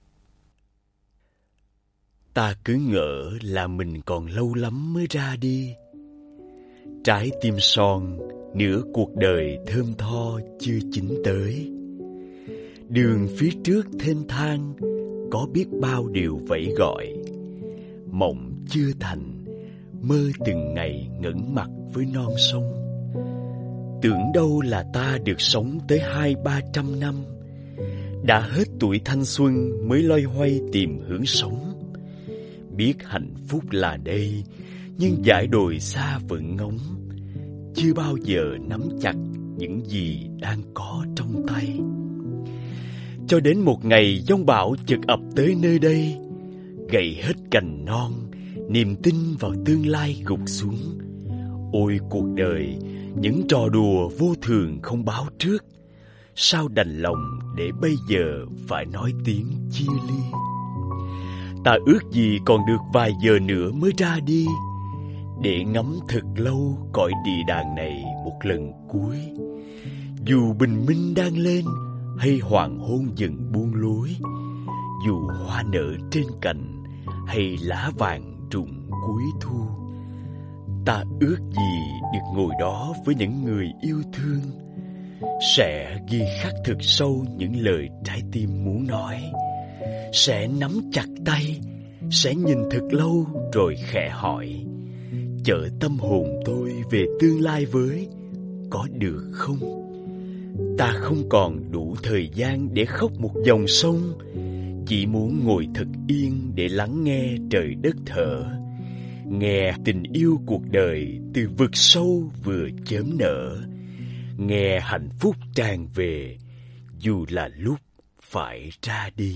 Ta cứ ngỡ là mình còn lâu lắm mới ra đi. Trái tim son, nửa cuộc đời thơm tho chưa chín tới. Đường phía trước thênh thang, có biết bao điều vẫy gọi. Mộng chưa thành, mơ từng ngày ngẩng mặt với non sông. Tưởng đâu là ta được sống tới 200-300 năm, đã hết tuổi thanh xuân mới loay hoay tìm hướng sống. Biết hạnh phúc là đây, nhưng dải đồi xa vẫn ngóng, chưa bao giờ nắm chặt những gì đang có trong tay. Cho đến một ngày giông bão chợt ập tới nơi đây, gãy hết cành non, niềm tin vào tương lai gục xuống. Ôi cuộc đời, những trò đùa vô thường không báo trước, sao đành lòng để bây giờ phải nói tiếng chia ly. Ta ước gì còn được vài giờ nữa mới ra đi, để ngắm thật lâu cõi địa đàng này một lần cuối. Dù bình minh đang lên hay hoàng hôn dần buông lối, dù hoa nở trên cành hay lá vàng rụng cuối thu, ta ước gì được ngồi đó với những người yêu thương, sẽ ghi khắc thật sâu những lời trái tim muốn nói, sẽ nắm chặt tay, sẽ nhìn thật lâu rồi khẽ hỏi, chở tâm hồn tôi về tương lai với, có được không? Ta không còn đủ thời gian để khóc một dòng sông, chỉ muốn ngồi thật yên để lắng nghe trời đất thở, nghe tình yêu cuộc đời từ vực sâu vừa chớm nở, nghe hạnh phúc tràn về dù là lúc phải ra đi.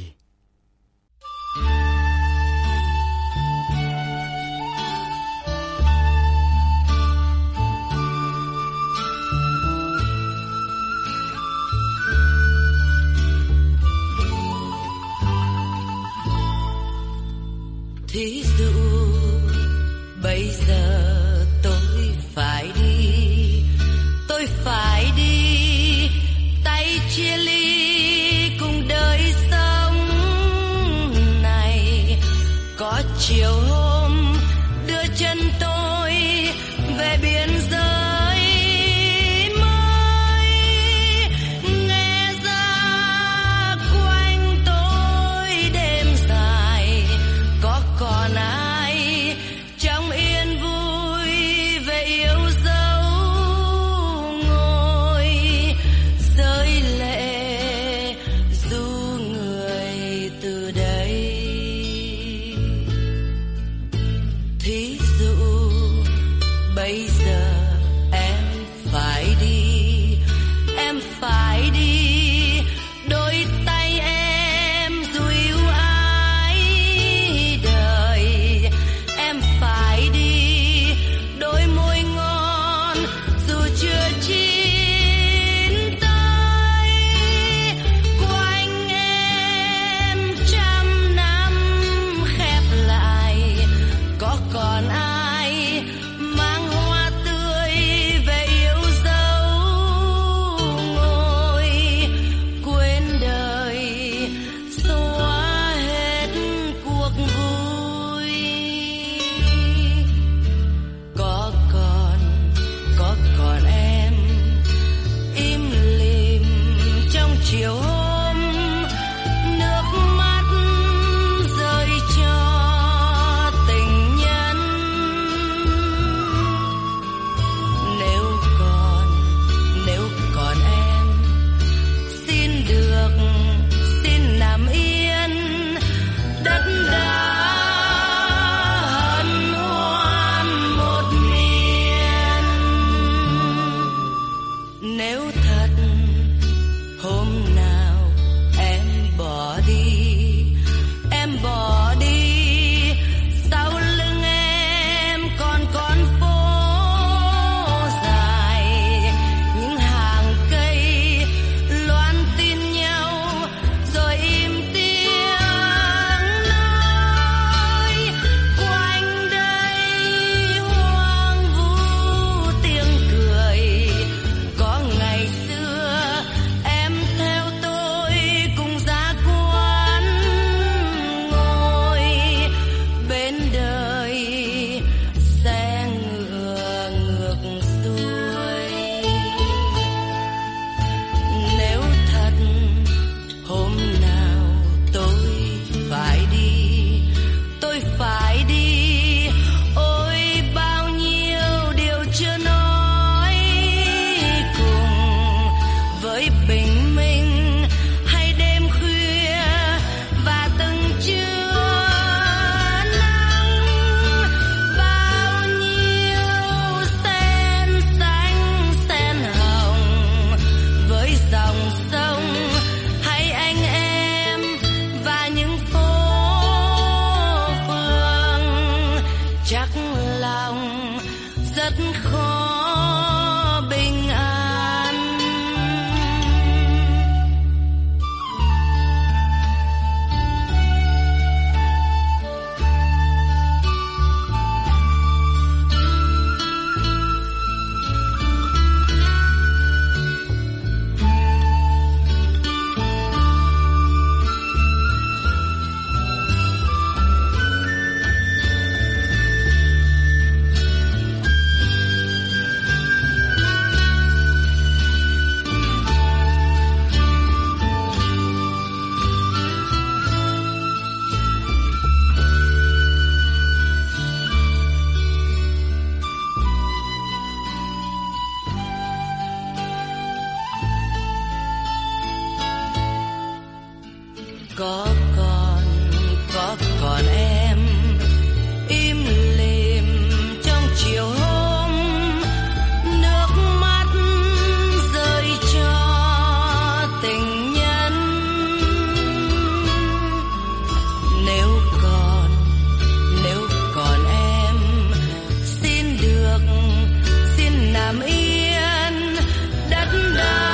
Thí dụ bây giờ tôi phải đi, tay chia ly cùng đời sống này. Có chiều hôm đưa chân tôi về biên giới mới, nghe ra quanh tôi đêm dài, có còn ai trong yên vui về yêu dấu, ngồi rơi lệ du người từ đây. Thí dụ bây giờ em phải đi, đôi tay em dù yêu ái đời. Em phải đi, đôi môi ngon dù chưa chín tới. Quanh em trăm năm khép lại, có còn ai mang hoa tươi lòng rất khó bình an. Có còn em im lìm trong chiều hôm, nước mắt rơi cho tình nhân. Nếu còn em, xin nằm yên đất đai.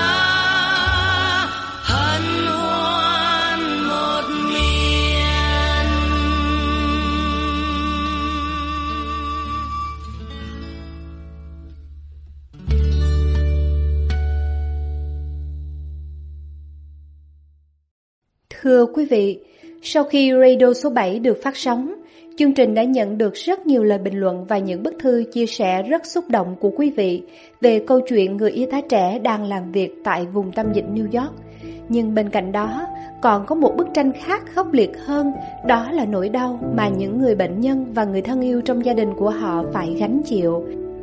Thưa quý vị, sau khi Radio số 7 được phát sóng, chương trình đã nhận được rất nhiều lời bình luận và những bức thư chia sẻ rất xúc động của quý vị về câu chuyện người y tá trẻ đang làm việc tại vùng tâm dịch New York. Nhưng bên cạnh đó, còn có một bức tranh khác khốc liệt hơn, đó là nỗi đau mà những người bệnh nhân và người thân yêu trong gia đình của họ phải gánh chịu.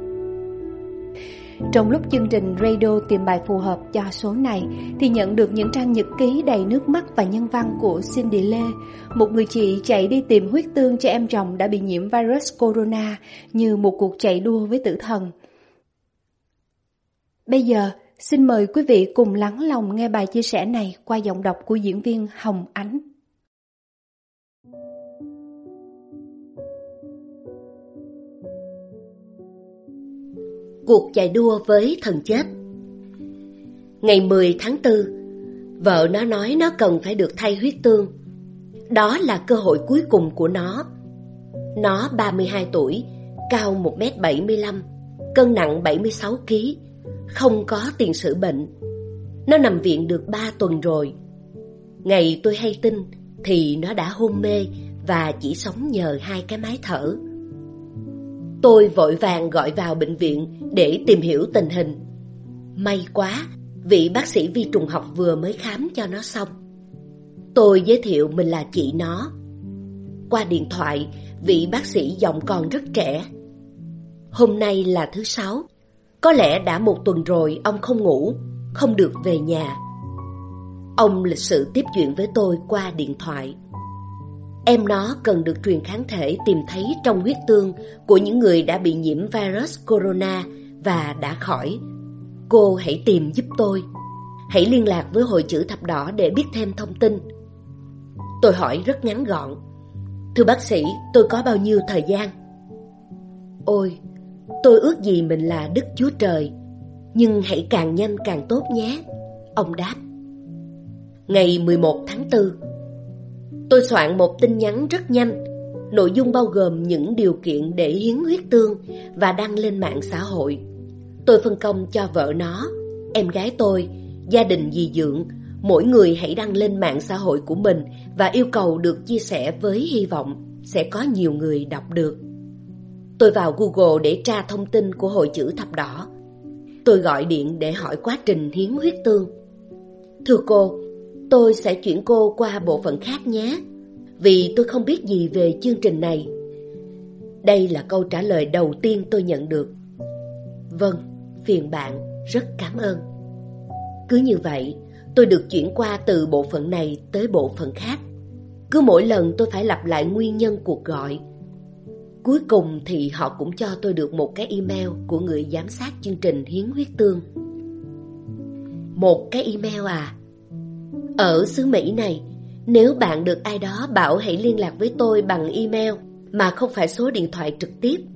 Trong lúc chương trình radio tìm bài phù hợp cho số này thì nhận được những trang nhật ký đầy nước mắt và nhân văn của Cindy Lê, một người chị chạy đi tìm huyết tương cho em chồng đã bị nhiễm virus corona như một cuộc chạy đua với tử thần. Bây giờ, xin mời quý vị cùng lắng lòng nghe bài chia sẻ này qua giọng đọc của diễn viên Hồng Ánh. Cuộc chạy đua với thần chết. Ngày 10 tháng 4, vợ nó nói nó cần phải được thay huyết tương. Đó là cơ hội cuối cùng của nó. Nó 32 tuổi, cao 1m75, cân nặng 76 kg, không có tiền sử bệnh. Nó nằm viện được 3 tuần rồi. Ngày tôi hay tin thì nó đã hôn mê và chỉ sống nhờ 2 cái máy thở. Tôi vội vàng gọi vào bệnh viện để tìm hiểu tình hình. May quá, vị bác sĩ vi trùng học vừa mới khám cho nó xong. Tôi giới thiệu mình là chị nó. Qua điện thoại, vị bác sĩ giọng còn rất trẻ. Hôm nay là thứ 6. Có lẽ đã 1 tuần rồi ông không ngủ, không được về nhà. Ông lịch sự tiếp chuyện với tôi qua điện thoại. Em nó cần được truyền kháng thể tìm thấy trong huyết tương của những người đã bị nhiễm virus corona và đã khỏi. Cô hãy tìm giúp tôi. Hãy liên lạc với Hội Chữ Thập Đỏ để biết thêm thông tin. Tôi hỏi rất ngắn gọn. Thưa bác sĩ, tôi có bao nhiêu thời gian? Ôi, tôi ước gì mình là Đức Chúa Trời, nhưng hãy càng nhanh càng tốt nhé, ông đáp. Ngày 11 tháng 4, tôi soạn một tin nhắn rất nhanh. Nội dung bao gồm những điều kiện để hiến huyết tương và đăng lên mạng xã hội. Tôi phân công cho vợ nó, em gái tôi, gia đình dì Dượng, mỗi người hãy đăng lên mạng xã hội của mình và yêu cầu được chia sẻ với hy vọng sẽ có nhiều người đọc được. Tôi vào Google để tra thông tin của Hội Chữ Thập Đỏ. Tôi gọi điện để hỏi quá trình hiến huyết tương. Thưa cô, tôi sẽ chuyển cô qua bộ phận khác nhé, vì tôi không biết gì về chương trình này. Đây là câu trả lời đầu tiên tôi nhận được. Vâng, phiền bạn, rất cảm ơn. Cứ như vậy, tôi được chuyển qua từ bộ phận này tới bộ phận khác. Cứ mỗi lần tôi phải lặp lại nguyên nhân cuộc gọi. Cuối cùng thì họ cũng cho tôi được một cái email của người giám sát chương trình hiến huyết tương. Một cái email à? Ở xứ Mỹ này, nếu bạn được ai đó bảo hãy liên lạc với tôi bằng email mà không phải số điện thoại trực tiếp,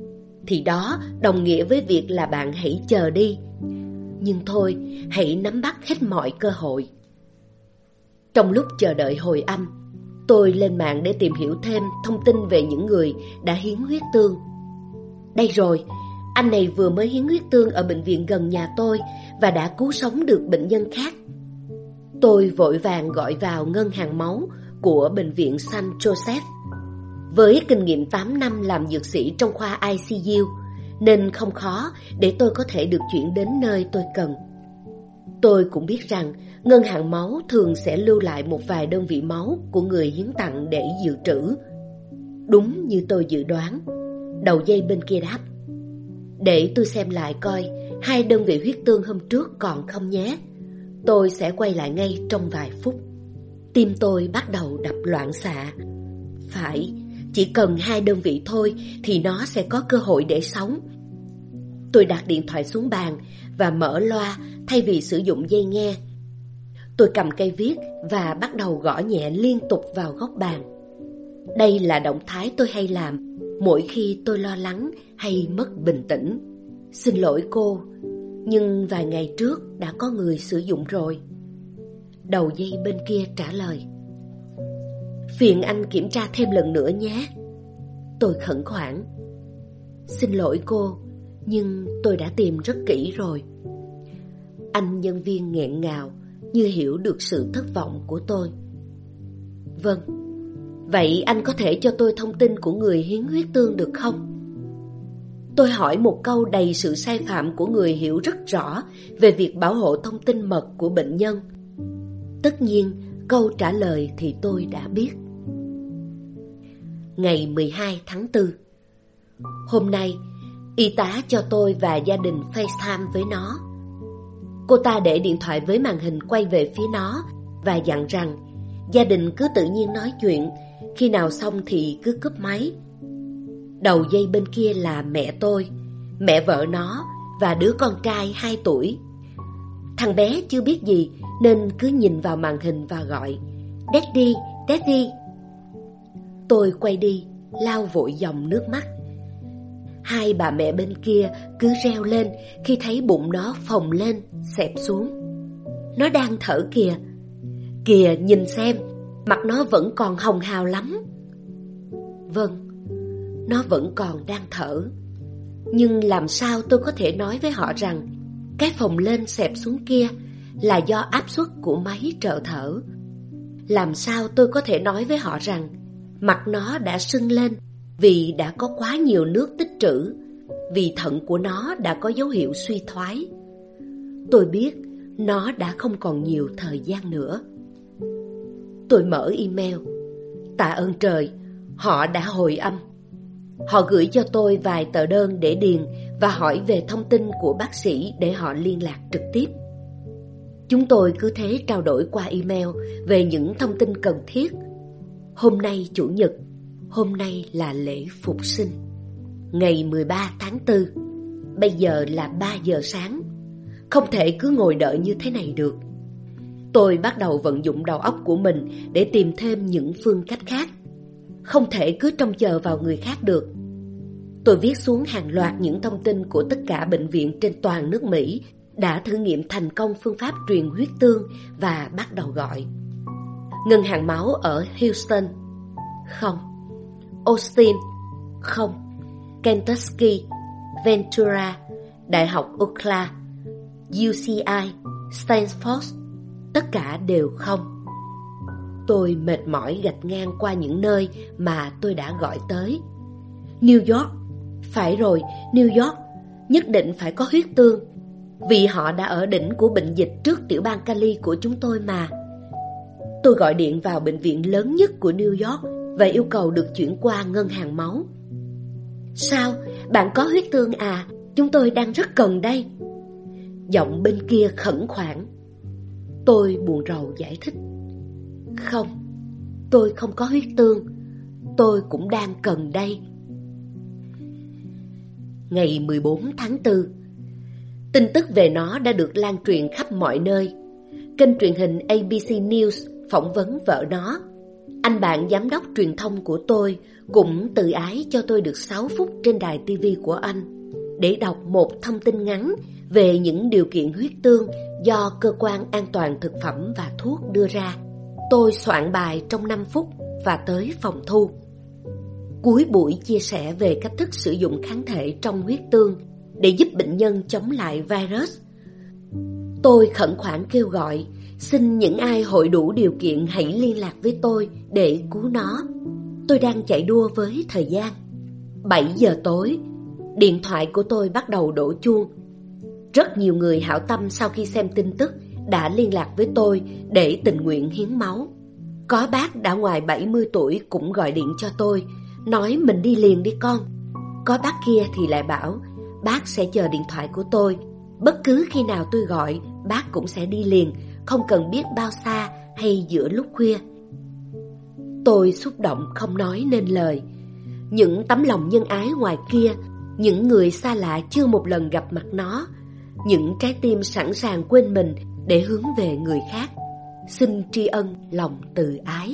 thì đó đồng nghĩa với việc là bạn hãy chờ đi. Nhưng thôi, hãy nắm bắt hết mọi cơ hội. Trong lúc chờ đợi hồi âm, tôi lên mạng để tìm hiểu thêm thông tin về những người đã hiến huyết tương. Đây rồi, anh này vừa mới hiến huyết tương ở bệnh viện gần nhà tôi và đã cứu sống được bệnh nhân khác. Tôi vội vàng gọi vào ngân hàng máu của bệnh viện San Joseph. Với kinh nghiệm 8 năm làm dược sĩ trong khoa ICU, nên không khó để tôi có thể được chuyển đến nơi tôi cần. Tôi cũng biết rằng ngân hàng máu thường sẽ lưu lại một vài đơn vị máu của người hiến tặng để dự trữ. Đúng như tôi dự đoán, đầu dây bên kia đáp: để tôi xem lại coi 2 đơn vị huyết tương hôm trước còn không nhé. Tôi sẽ quay lại ngay trong vài phút. Tim tôi bắt đầu đập loạn xạ. Phải, chỉ cần 2 đơn vị thôi thì nó sẽ có cơ hội để sống. Tôi đặt điện thoại xuống bàn và mở loa thay vì sử dụng dây nghe. Tôi cầm cây viết và bắt đầu gõ nhẹ liên tục vào góc bàn. Đây là động thái tôi hay làm mỗi khi tôi lo lắng hay mất bình tĩnh. Xin lỗi cô, nhưng vài ngày trước đã có người sử dụng rồi. Đầu dây bên kia trả lời: phiền anh kiểm tra thêm lần nữa nhé. Tôi khẩn khoản: xin lỗi cô, nhưng tôi đã tìm rất kỹ rồi. Anh nhân viên nghẹn ngào như hiểu được sự thất vọng của tôi. Vâng, vậy anh có thể cho tôi thông tin của người hiến huyết tương được không? Tôi hỏi một câu đầy sự sai phạm của người hiểu rất rõ về việc bảo hộ thông tin mật của bệnh nhân. Tất nhiên, câu trả lời thì tôi đã biết. Ngày 12 tháng 4. Hôm nay, y tá cho tôi và gia đình FaceTime với nó. Cô ta để điện thoại với màn hình quay về phía nó và dặn rằng gia đình cứ tự nhiên nói chuyện, khi nào xong thì cứ cúp máy. Đầu dây bên kia là mẹ tôi, mẹ vợ nó và đứa con trai 2 tuổi. Thằng bé chưa biết gì nên cứ nhìn vào màn hình và gọi: Daddy, Daddy. Tôi quay đi, lau vội dòng nước mắt. 2 bà mẹ bên kia cứ reo lên khi thấy bụng nó phồng lên, xẹp xuống. Nó đang thở kìa. Kìa, nhìn xem, mặt nó vẫn còn hồng hào lắm. Vâng, nó vẫn còn đang thở. Nhưng làm sao tôi có thể nói với họ rằng cái phồng lên xẹp xuống kia là do áp suất của máy trợ thở? Làm sao tôi có thể nói với họ rằng mặt nó đã sưng lên vì đã có quá nhiều nước tích trữ, vì thận của nó đã có dấu hiệu suy thoái? Tôi biết nó đã không còn nhiều thời gian nữa. Tôi mở email. Tạ ơn trời, họ đã hồi âm. Họ gửi cho tôi vài tờ đơn để điền và hỏi về thông tin của bác sĩ để họ liên lạc trực tiếp. Chúng tôi cứ thế trao đổi qua email về những thông tin cần thiết. Hôm nay Chủ nhật, hôm nay là lễ Phục sinh. Ngày 13 tháng 4, bây giờ là 3 giờ sáng. Không thể cứ ngồi đợi như thế này được. Tôi bắt đầu vận dụng đầu óc của mình để tìm thêm những phương cách khác. Không thể cứ trông chờ vào người khác được. Tôi viết xuống hàng loạt những thông tin của tất cả bệnh viện trên toàn nước Mỹ đã thử nghiệm thành công phương pháp truyền huyết tương và bắt đầu gọi. Ngân hàng máu ở Houston, không. Austin, không. Kentucky, Ventura, Đại học UCLA, UCI, Stanford, tất cả đều không. Tôi mệt mỏi gạch ngang qua những nơi mà tôi đã gọi tới. New York, phải rồi, New York, nhất định phải có huyết tương, vì họ đã ở đỉnh của bệnh dịch trước tiểu bang Cali của chúng tôi mà. Tôi gọi điện vào bệnh viện lớn nhất của New York và yêu cầu được chuyển qua ngân hàng máu. Sao, bạn có huyết tương à? Chúng tôi đang rất cần đây. Giọng bên kia khẩn khoản. Tôi buồn rầu giải thích. Không, tôi không có huyết tương. Tôi cũng đang cần đây. Ngày 14 tháng 4, tin tức về nó đã được lan truyền khắp mọi nơi. Kênh truyền hình ABC News phỏng vấn vợ nó. Anh bạn giám đốc truyền thông của tôi cũng tự ái cho tôi được 6 phút trên đài TV của anh để đọc một thông tin ngắn về những điều kiện huyết tương do Cơ quan An toàn Thực phẩm và Thuốc đưa ra. Tôi soạn bài trong 5 phút và tới phòng thu. Cuối buổi chia sẻ về cách thức sử dụng kháng thể trong huyết tương để giúp bệnh nhân chống lại virus. Tôi khẩn khoản kêu gọi, xin những ai hội đủ điều kiện hãy liên lạc với tôi để cứu nó. Tôi đang chạy đua với thời gian. 7 giờ tối, điện thoại của tôi bắt đầu đổ chuông. Rất nhiều người hảo tâm sau khi xem tin tức đã liên lạc với tôi để tình nguyện hiến máu. Có bác đã ngoài 70 tuổi cũng gọi điện cho tôi, nói mình đi liền đi con. Có bác kia thì lại bảo bác sẽ chờ điện thoại của tôi. Bất cứ khi nào tôi gọi, bác cũng sẽ đi liền, không cần biết bao xa hay giữa lúc khuya. Tôi xúc động không nói nên lời. Những tấm lòng nhân ái ngoài kia, những người xa lạ chưa một lần gặp mặt nó, những trái tim sẵn sàng quên mình để hướng về người khác, xin tri ân lòng từ ái.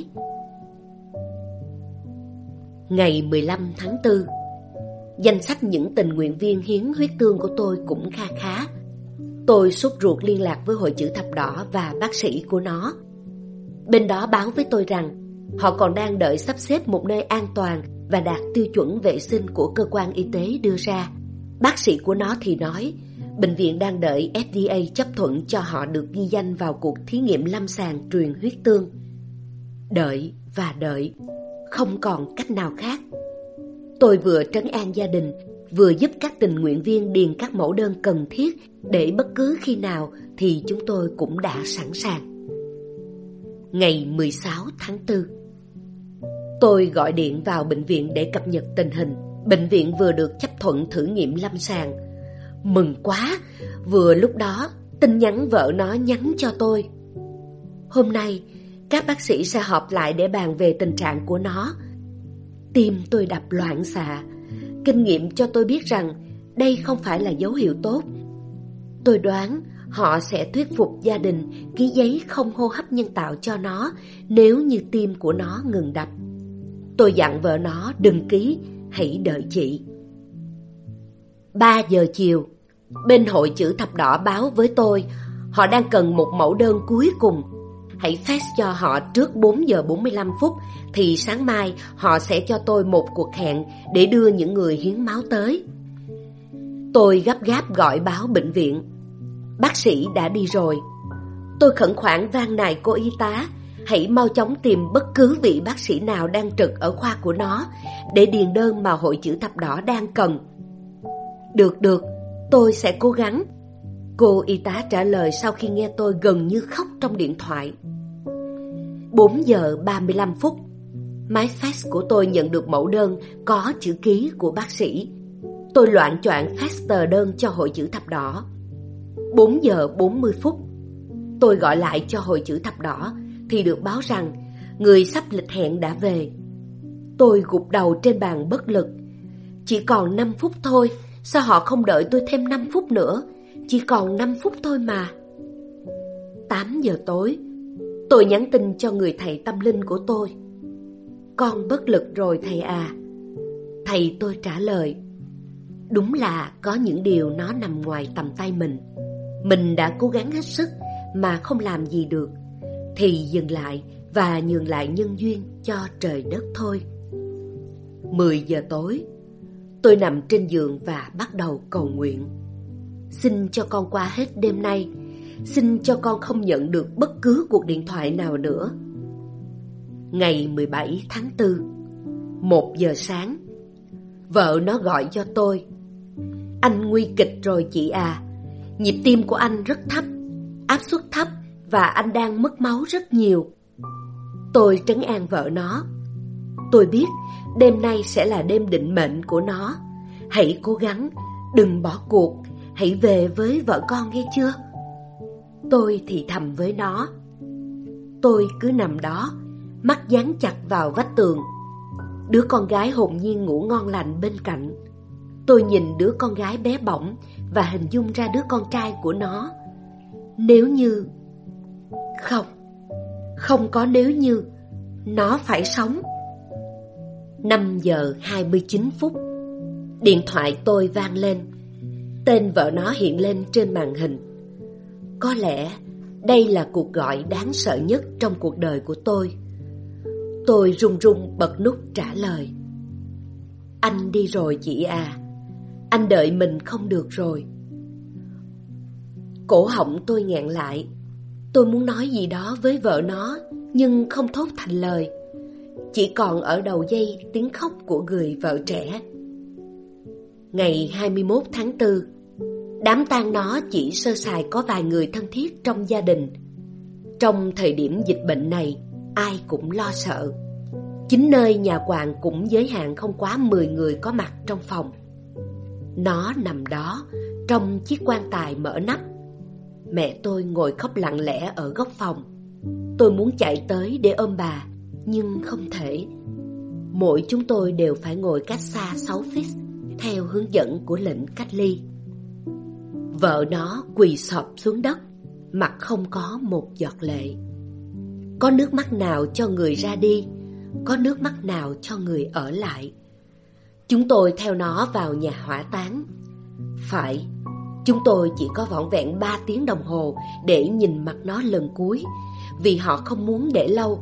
Ngày 15 tháng 4, danh sách những tình nguyện viên hiến huyết tương của tôi cũng kha khá. Tôi sốt ruột liên lạc với Hội Chữ Thập Đỏ và bác sĩ của nó. Bên đó báo với tôi rằng họ còn đang đợi sắp xếp một nơi an toàn và đạt tiêu chuẩn vệ sinh của cơ quan y tế đưa ra. Bác sĩ của nó thì nói bệnh viện đang đợi FDA chấp thuận cho họ được ghi danh vào cuộc thí nghiệm lâm sàng truyền huyết tương. Đợi và đợi, không còn cách nào khác. Tôi vừa trấn an gia đình, vừa giúp các tình nguyện viên điền các mẫu đơn cần thiết để bất cứ khi nào thì chúng tôi cũng đã sẵn sàng. Ngày 16 tháng 4, tôi gọi điện vào bệnh viện để cập nhật tình hình. Bệnh viện vừa được chấp thuận thử nghiệm lâm sàng. Mừng quá! Vừa lúc đó, tin nhắn vợ nó nhắn cho tôi. Hôm nay, các bác sĩ sẽ họp lại để bàn về tình trạng của nó. Tim tôi đập loạn xạ. Kinh nghiệm cho tôi biết rằng đây không phải là dấu hiệu tốt. Tôi đoán họ sẽ thuyết phục gia đình ký giấy không hô hấp nhân tạo cho nó nếu như tim của nó ngừng đập. Tôi dặn vợ nó đừng ký, hãy đợi chị. 3 giờ chiều, bên Hội Chữ Thập Đỏ báo với tôi họ đang cần một mẫu đơn cuối cùng. Hãy fax cho họ trước 4 giờ 45 phút thì sáng mai họ sẽ cho tôi một cuộc hẹn để đưa những người hiến máu tới. Tôi gấp gáp gọi báo bệnh viện. Bác sĩ đã đi rồi. Tôi khẩn khoản van nài cô y tá hãy mau chóng tìm bất cứ vị bác sĩ nào đang trực ở khoa của nó để điền đơn mà Hội Chữ Thập Đỏ đang cần. Được, tôi sẽ cố gắng. Cô y tá trả lời sau khi nghe tôi gần như khóc trong điện thoại. 4 giờ 35 phút, máy fax của tôi nhận được mẫu đơn có chữ ký của bác sĩ. Tôi loạng choạng fax tờ đơn cho Hội Chữ Thập Đỏ. 4 giờ 40 phút, tôi gọi lại cho Hội Chữ Thập Đỏ thì được báo rằng người sắp lịch hẹn đã về. Tôi gục đầu trên bàn bất lực. Chỉ còn 5 phút thôi, sao họ không đợi tôi thêm 5 phút nữa? Chỉ còn 5 phút thôi mà. 8 giờ tối, tôi nhắn tin cho người thầy tâm linh của tôi. Con bất lực rồi thầy à. Thầy tôi trả lời, đúng là có những điều nó nằm ngoài tầm tay mình. Mình đã cố gắng hết sức mà không làm gì được, thì dừng lại và nhường lại nhân duyên cho trời đất thôi. 10 giờ tối, tôi nằm trên giường và bắt đầu cầu nguyện. Xin cho con qua hết đêm nay. Xin cho con không nhận được bất cứ cuộc điện thoại nào nữa. Ngày 17 tháng 4, 1 giờ sáng, vợ nó gọi cho tôi. Anh nguy kịch rồi chị à. Nhịp tim của anh rất thấp, áp suất thấp và anh đang mất máu rất nhiều. Tôi trấn an vợ nó. Tôi biết đêm nay sẽ là đêm định mệnh của nó. Hãy cố gắng, đừng bỏ cuộc. Hãy về với vợ con nghe chưa? Tôi thì thầm với nó. Tôi cứ nằm đó, mắt dán chặt vào vách tường. Đứa con gái hồn nhiên ngủ ngon lành bên cạnh. Tôi nhìn đứa con gái bé bỏng và hình dung ra đứa con trai của nó. Nếu như... Không có nếu như. nó phải sống. 5 giờ 29 phút, điện thoại tôi vang lên. Tên vợ nó hiện lên trên màn hình. Có lẽ đây là cuộc gọi đáng sợ nhất trong cuộc đời của tôi. Tôi run run bật nút trả lời. Anh đi rồi chị à. Anh đợi mình không được rồi. Cổ họng tôi nghẹn lại. Tôi muốn nói gì đó với vợ nó, nhưng không thốt thành lời. Chỉ còn ở đầu dây tiếng khóc của người vợ trẻ. Ngày 21 tháng 4, đám tang nó chỉ sơ sài có vài người thân thiết trong gia đình. Trong thời điểm dịch bệnh này, ai cũng lo sợ. Chính nơi nhà quàng cũng giới hạn không quá 10 người có mặt trong phòng. Nó nằm đó, trong chiếc quan tài mở nắp. Mẹ tôi ngồi khóc lặng lẽ ở góc phòng. Tôi muốn chạy tới để ôm bà, nhưng không thể. Mỗi chúng tôi đều phải ngồi cách xa 6 feet, theo hướng dẫn của lệnh cách ly. Vợ nó quỳ xọp xuống đất, mặt không có một giọt lệ. Có nước mắt nào cho người ra đi, có nước mắt nào cho người ở lại. Chúng tôi theo nó vào nhà hỏa táng. Phải, chúng tôi chỉ có vỏn vẹn 3 tiếng đồng hồ để nhìn mặt nó lần cuối, vì họ không muốn để lâu.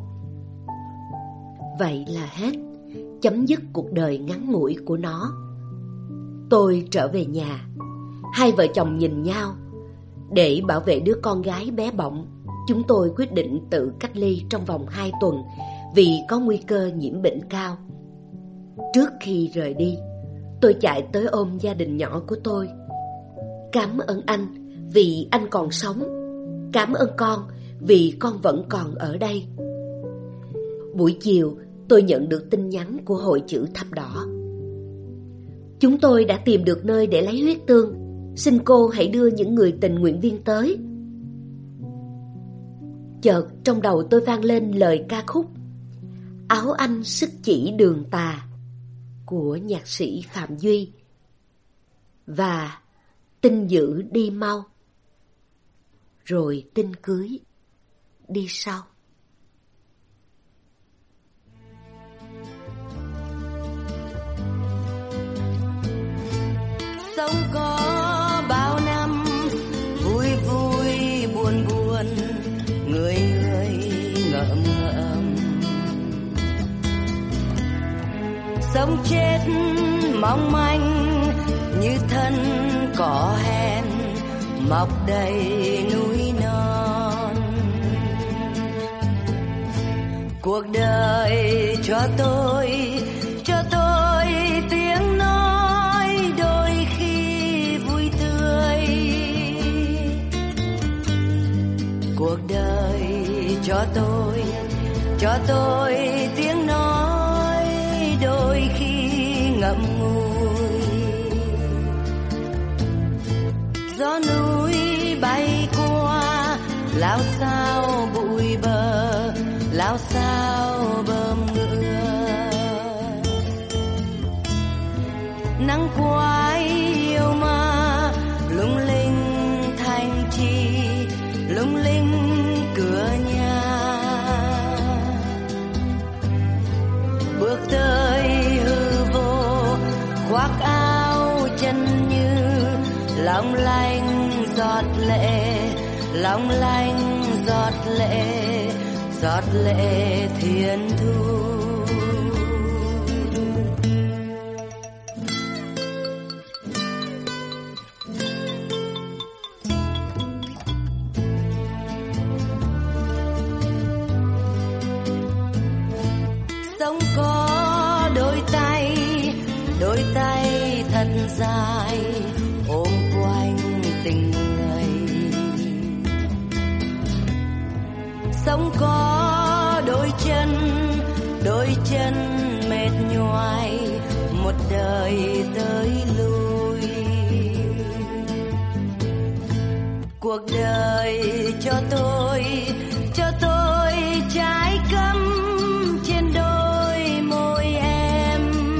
Vậy là hết, chấm dứt cuộc đời ngắn ngủi của nó. Tôi trở về nhà. Hai vợ chồng nhìn nhau. Để bảo vệ đứa con gái bé bỏng, chúng tôi quyết định tự cách ly trong vòng 2 tuần vì có nguy cơ nhiễm bệnh cao. Trước khi rời đi, tôi chạy tới ôm gia đình nhỏ của tôi. Cảm ơn anh vì anh còn sống. Cảm ơn con vì con vẫn còn ở đây. Buổi chiều, tôi nhận được tin nhắn của Hội Chữ Thập Đỏ. Chúng tôi đã tìm được nơi để lấy huyết tương. Xin cô hãy đưa những người tình nguyện viên tới. Chợt trong đầu tôi vang lên lời ca khúc Áo anh sức chỉ đường tà của nhạc sĩ Phạm Duy và Tin dữ đi mau, rồi tin cưới đi sau. Sống có bao năm vui vui buồn buồn, người người ngợm ngợm. Sống chết mong manh như thân cỏ hèn mọc đầy núi non. Cuộc đời cho tôi tiếng nói đôi khi vui tươi. Cuộc đời cho tôi tiếng nói đôi khi ngậm ngùi. Gió núi bay qua lao sao bụi bờ, lao sao bơm ngựa. Nắng quái yêu ma lung linh thành trì, lung linh cửa nhà. Bước tới hư vô khoác áo chân như long lanh giọt lệ, long lanh giọt lệ thiên thu. Sống có đôi tay thật dài ôm quanh tình người. Sống có đôi chân mệt nhoài một đời tới lui. Cuộc đời cho tôi trái căm trên đôi môi em.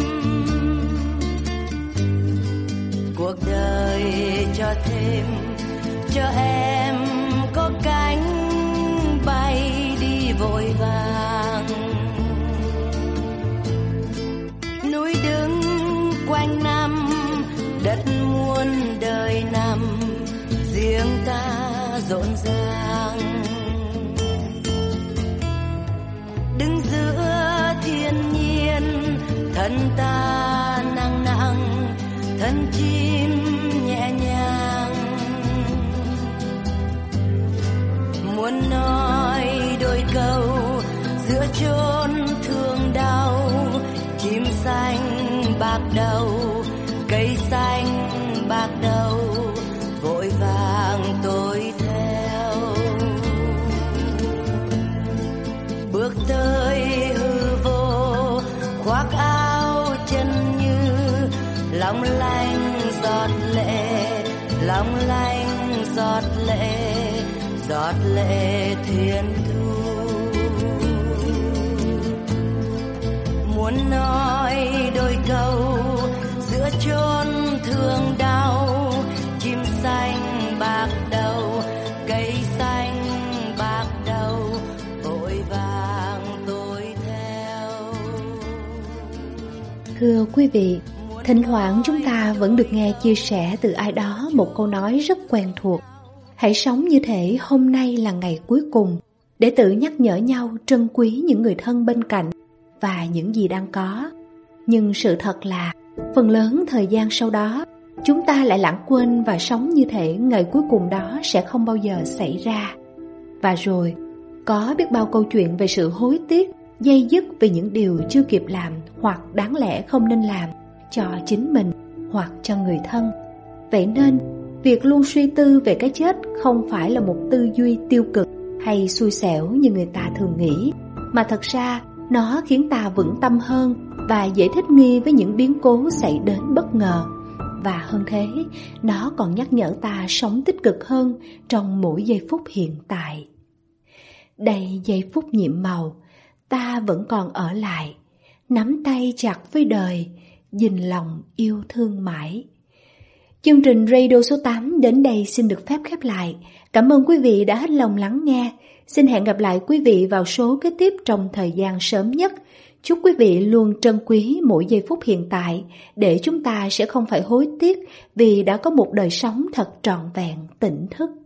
Cuộc đời cho thêm cho em có cánh bay đi vội vàng. muôn đời nằm riêng ta rộn ràng. Đứng giữa thiên nhiên, thân ta nặng nặng, thân chim nhẹ nhàng. Muốn nói đôi câu giữa chốn thương đau, chim xanh bạc đầu, cây xanh bạc đầu, vội vàng tôi theo. Bước tới hư vô, khoác áo chân như long lanh giọt lệ, long lanh giọt lệ, giọt lệ thiên thu. Muốn nói đôi câu giữa chốn thương đau, chim xanh bạc đầu, cây xanh bạc đầu, vội vàng tôi theo. Thưa quý vị, thỉnh thoảng chúng ta vẫn được nghe chia sẻ từ ai đó một câu nói rất quen thuộc: hãy sống như thể hôm nay là ngày cuối cùng, để tự nhắc nhở nhau trân quý những người thân bên cạnh và những gì đang có. Nhưng sự thật là phần lớn thời gian sau đó, chúng ta lại lãng quên và sống như thể ngày cuối cùng đó sẽ không bao giờ xảy ra. Và rồi, có biết bao câu chuyện về sự hối tiếc, day dứt vì những điều chưa kịp làm hoặc đáng lẽ không nên làm cho chính mình hoặc cho người thân. Vậy nên, việc luôn suy tư về cái chết không phải là một tư duy tiêu cực hay xui xẻo như người ta thường nghĩ, mà thật ra nó khiến ta vững tâm hơn và dễ thích nghi với những biến cố xảy đến bất ngờ. Và hơn thế, nó còn nhắc nhở ta sống tích cực hơn trong mỗi giây phút hiện tại. Đầy giây phút nhiệm màu, ta vẫn còn ở lại, nắm tay chặt với đời, gìn lòng yêu thương mãi. Chương trình Radio số 8 đến đây xin được phép khép lại. Cảm ơn quý vị đã hết lòng lắng nghe. Xin hẹn gặp lại quý vị vào số kế tiếp trong thời gian sớm nhất. Chúc quý vị luôn trân quý mỗi giây phút hiện tại, để chúng ta sẽ không phải hối tiếc vì đã có một đời sống thật trọn vẹn, tỉnh thức.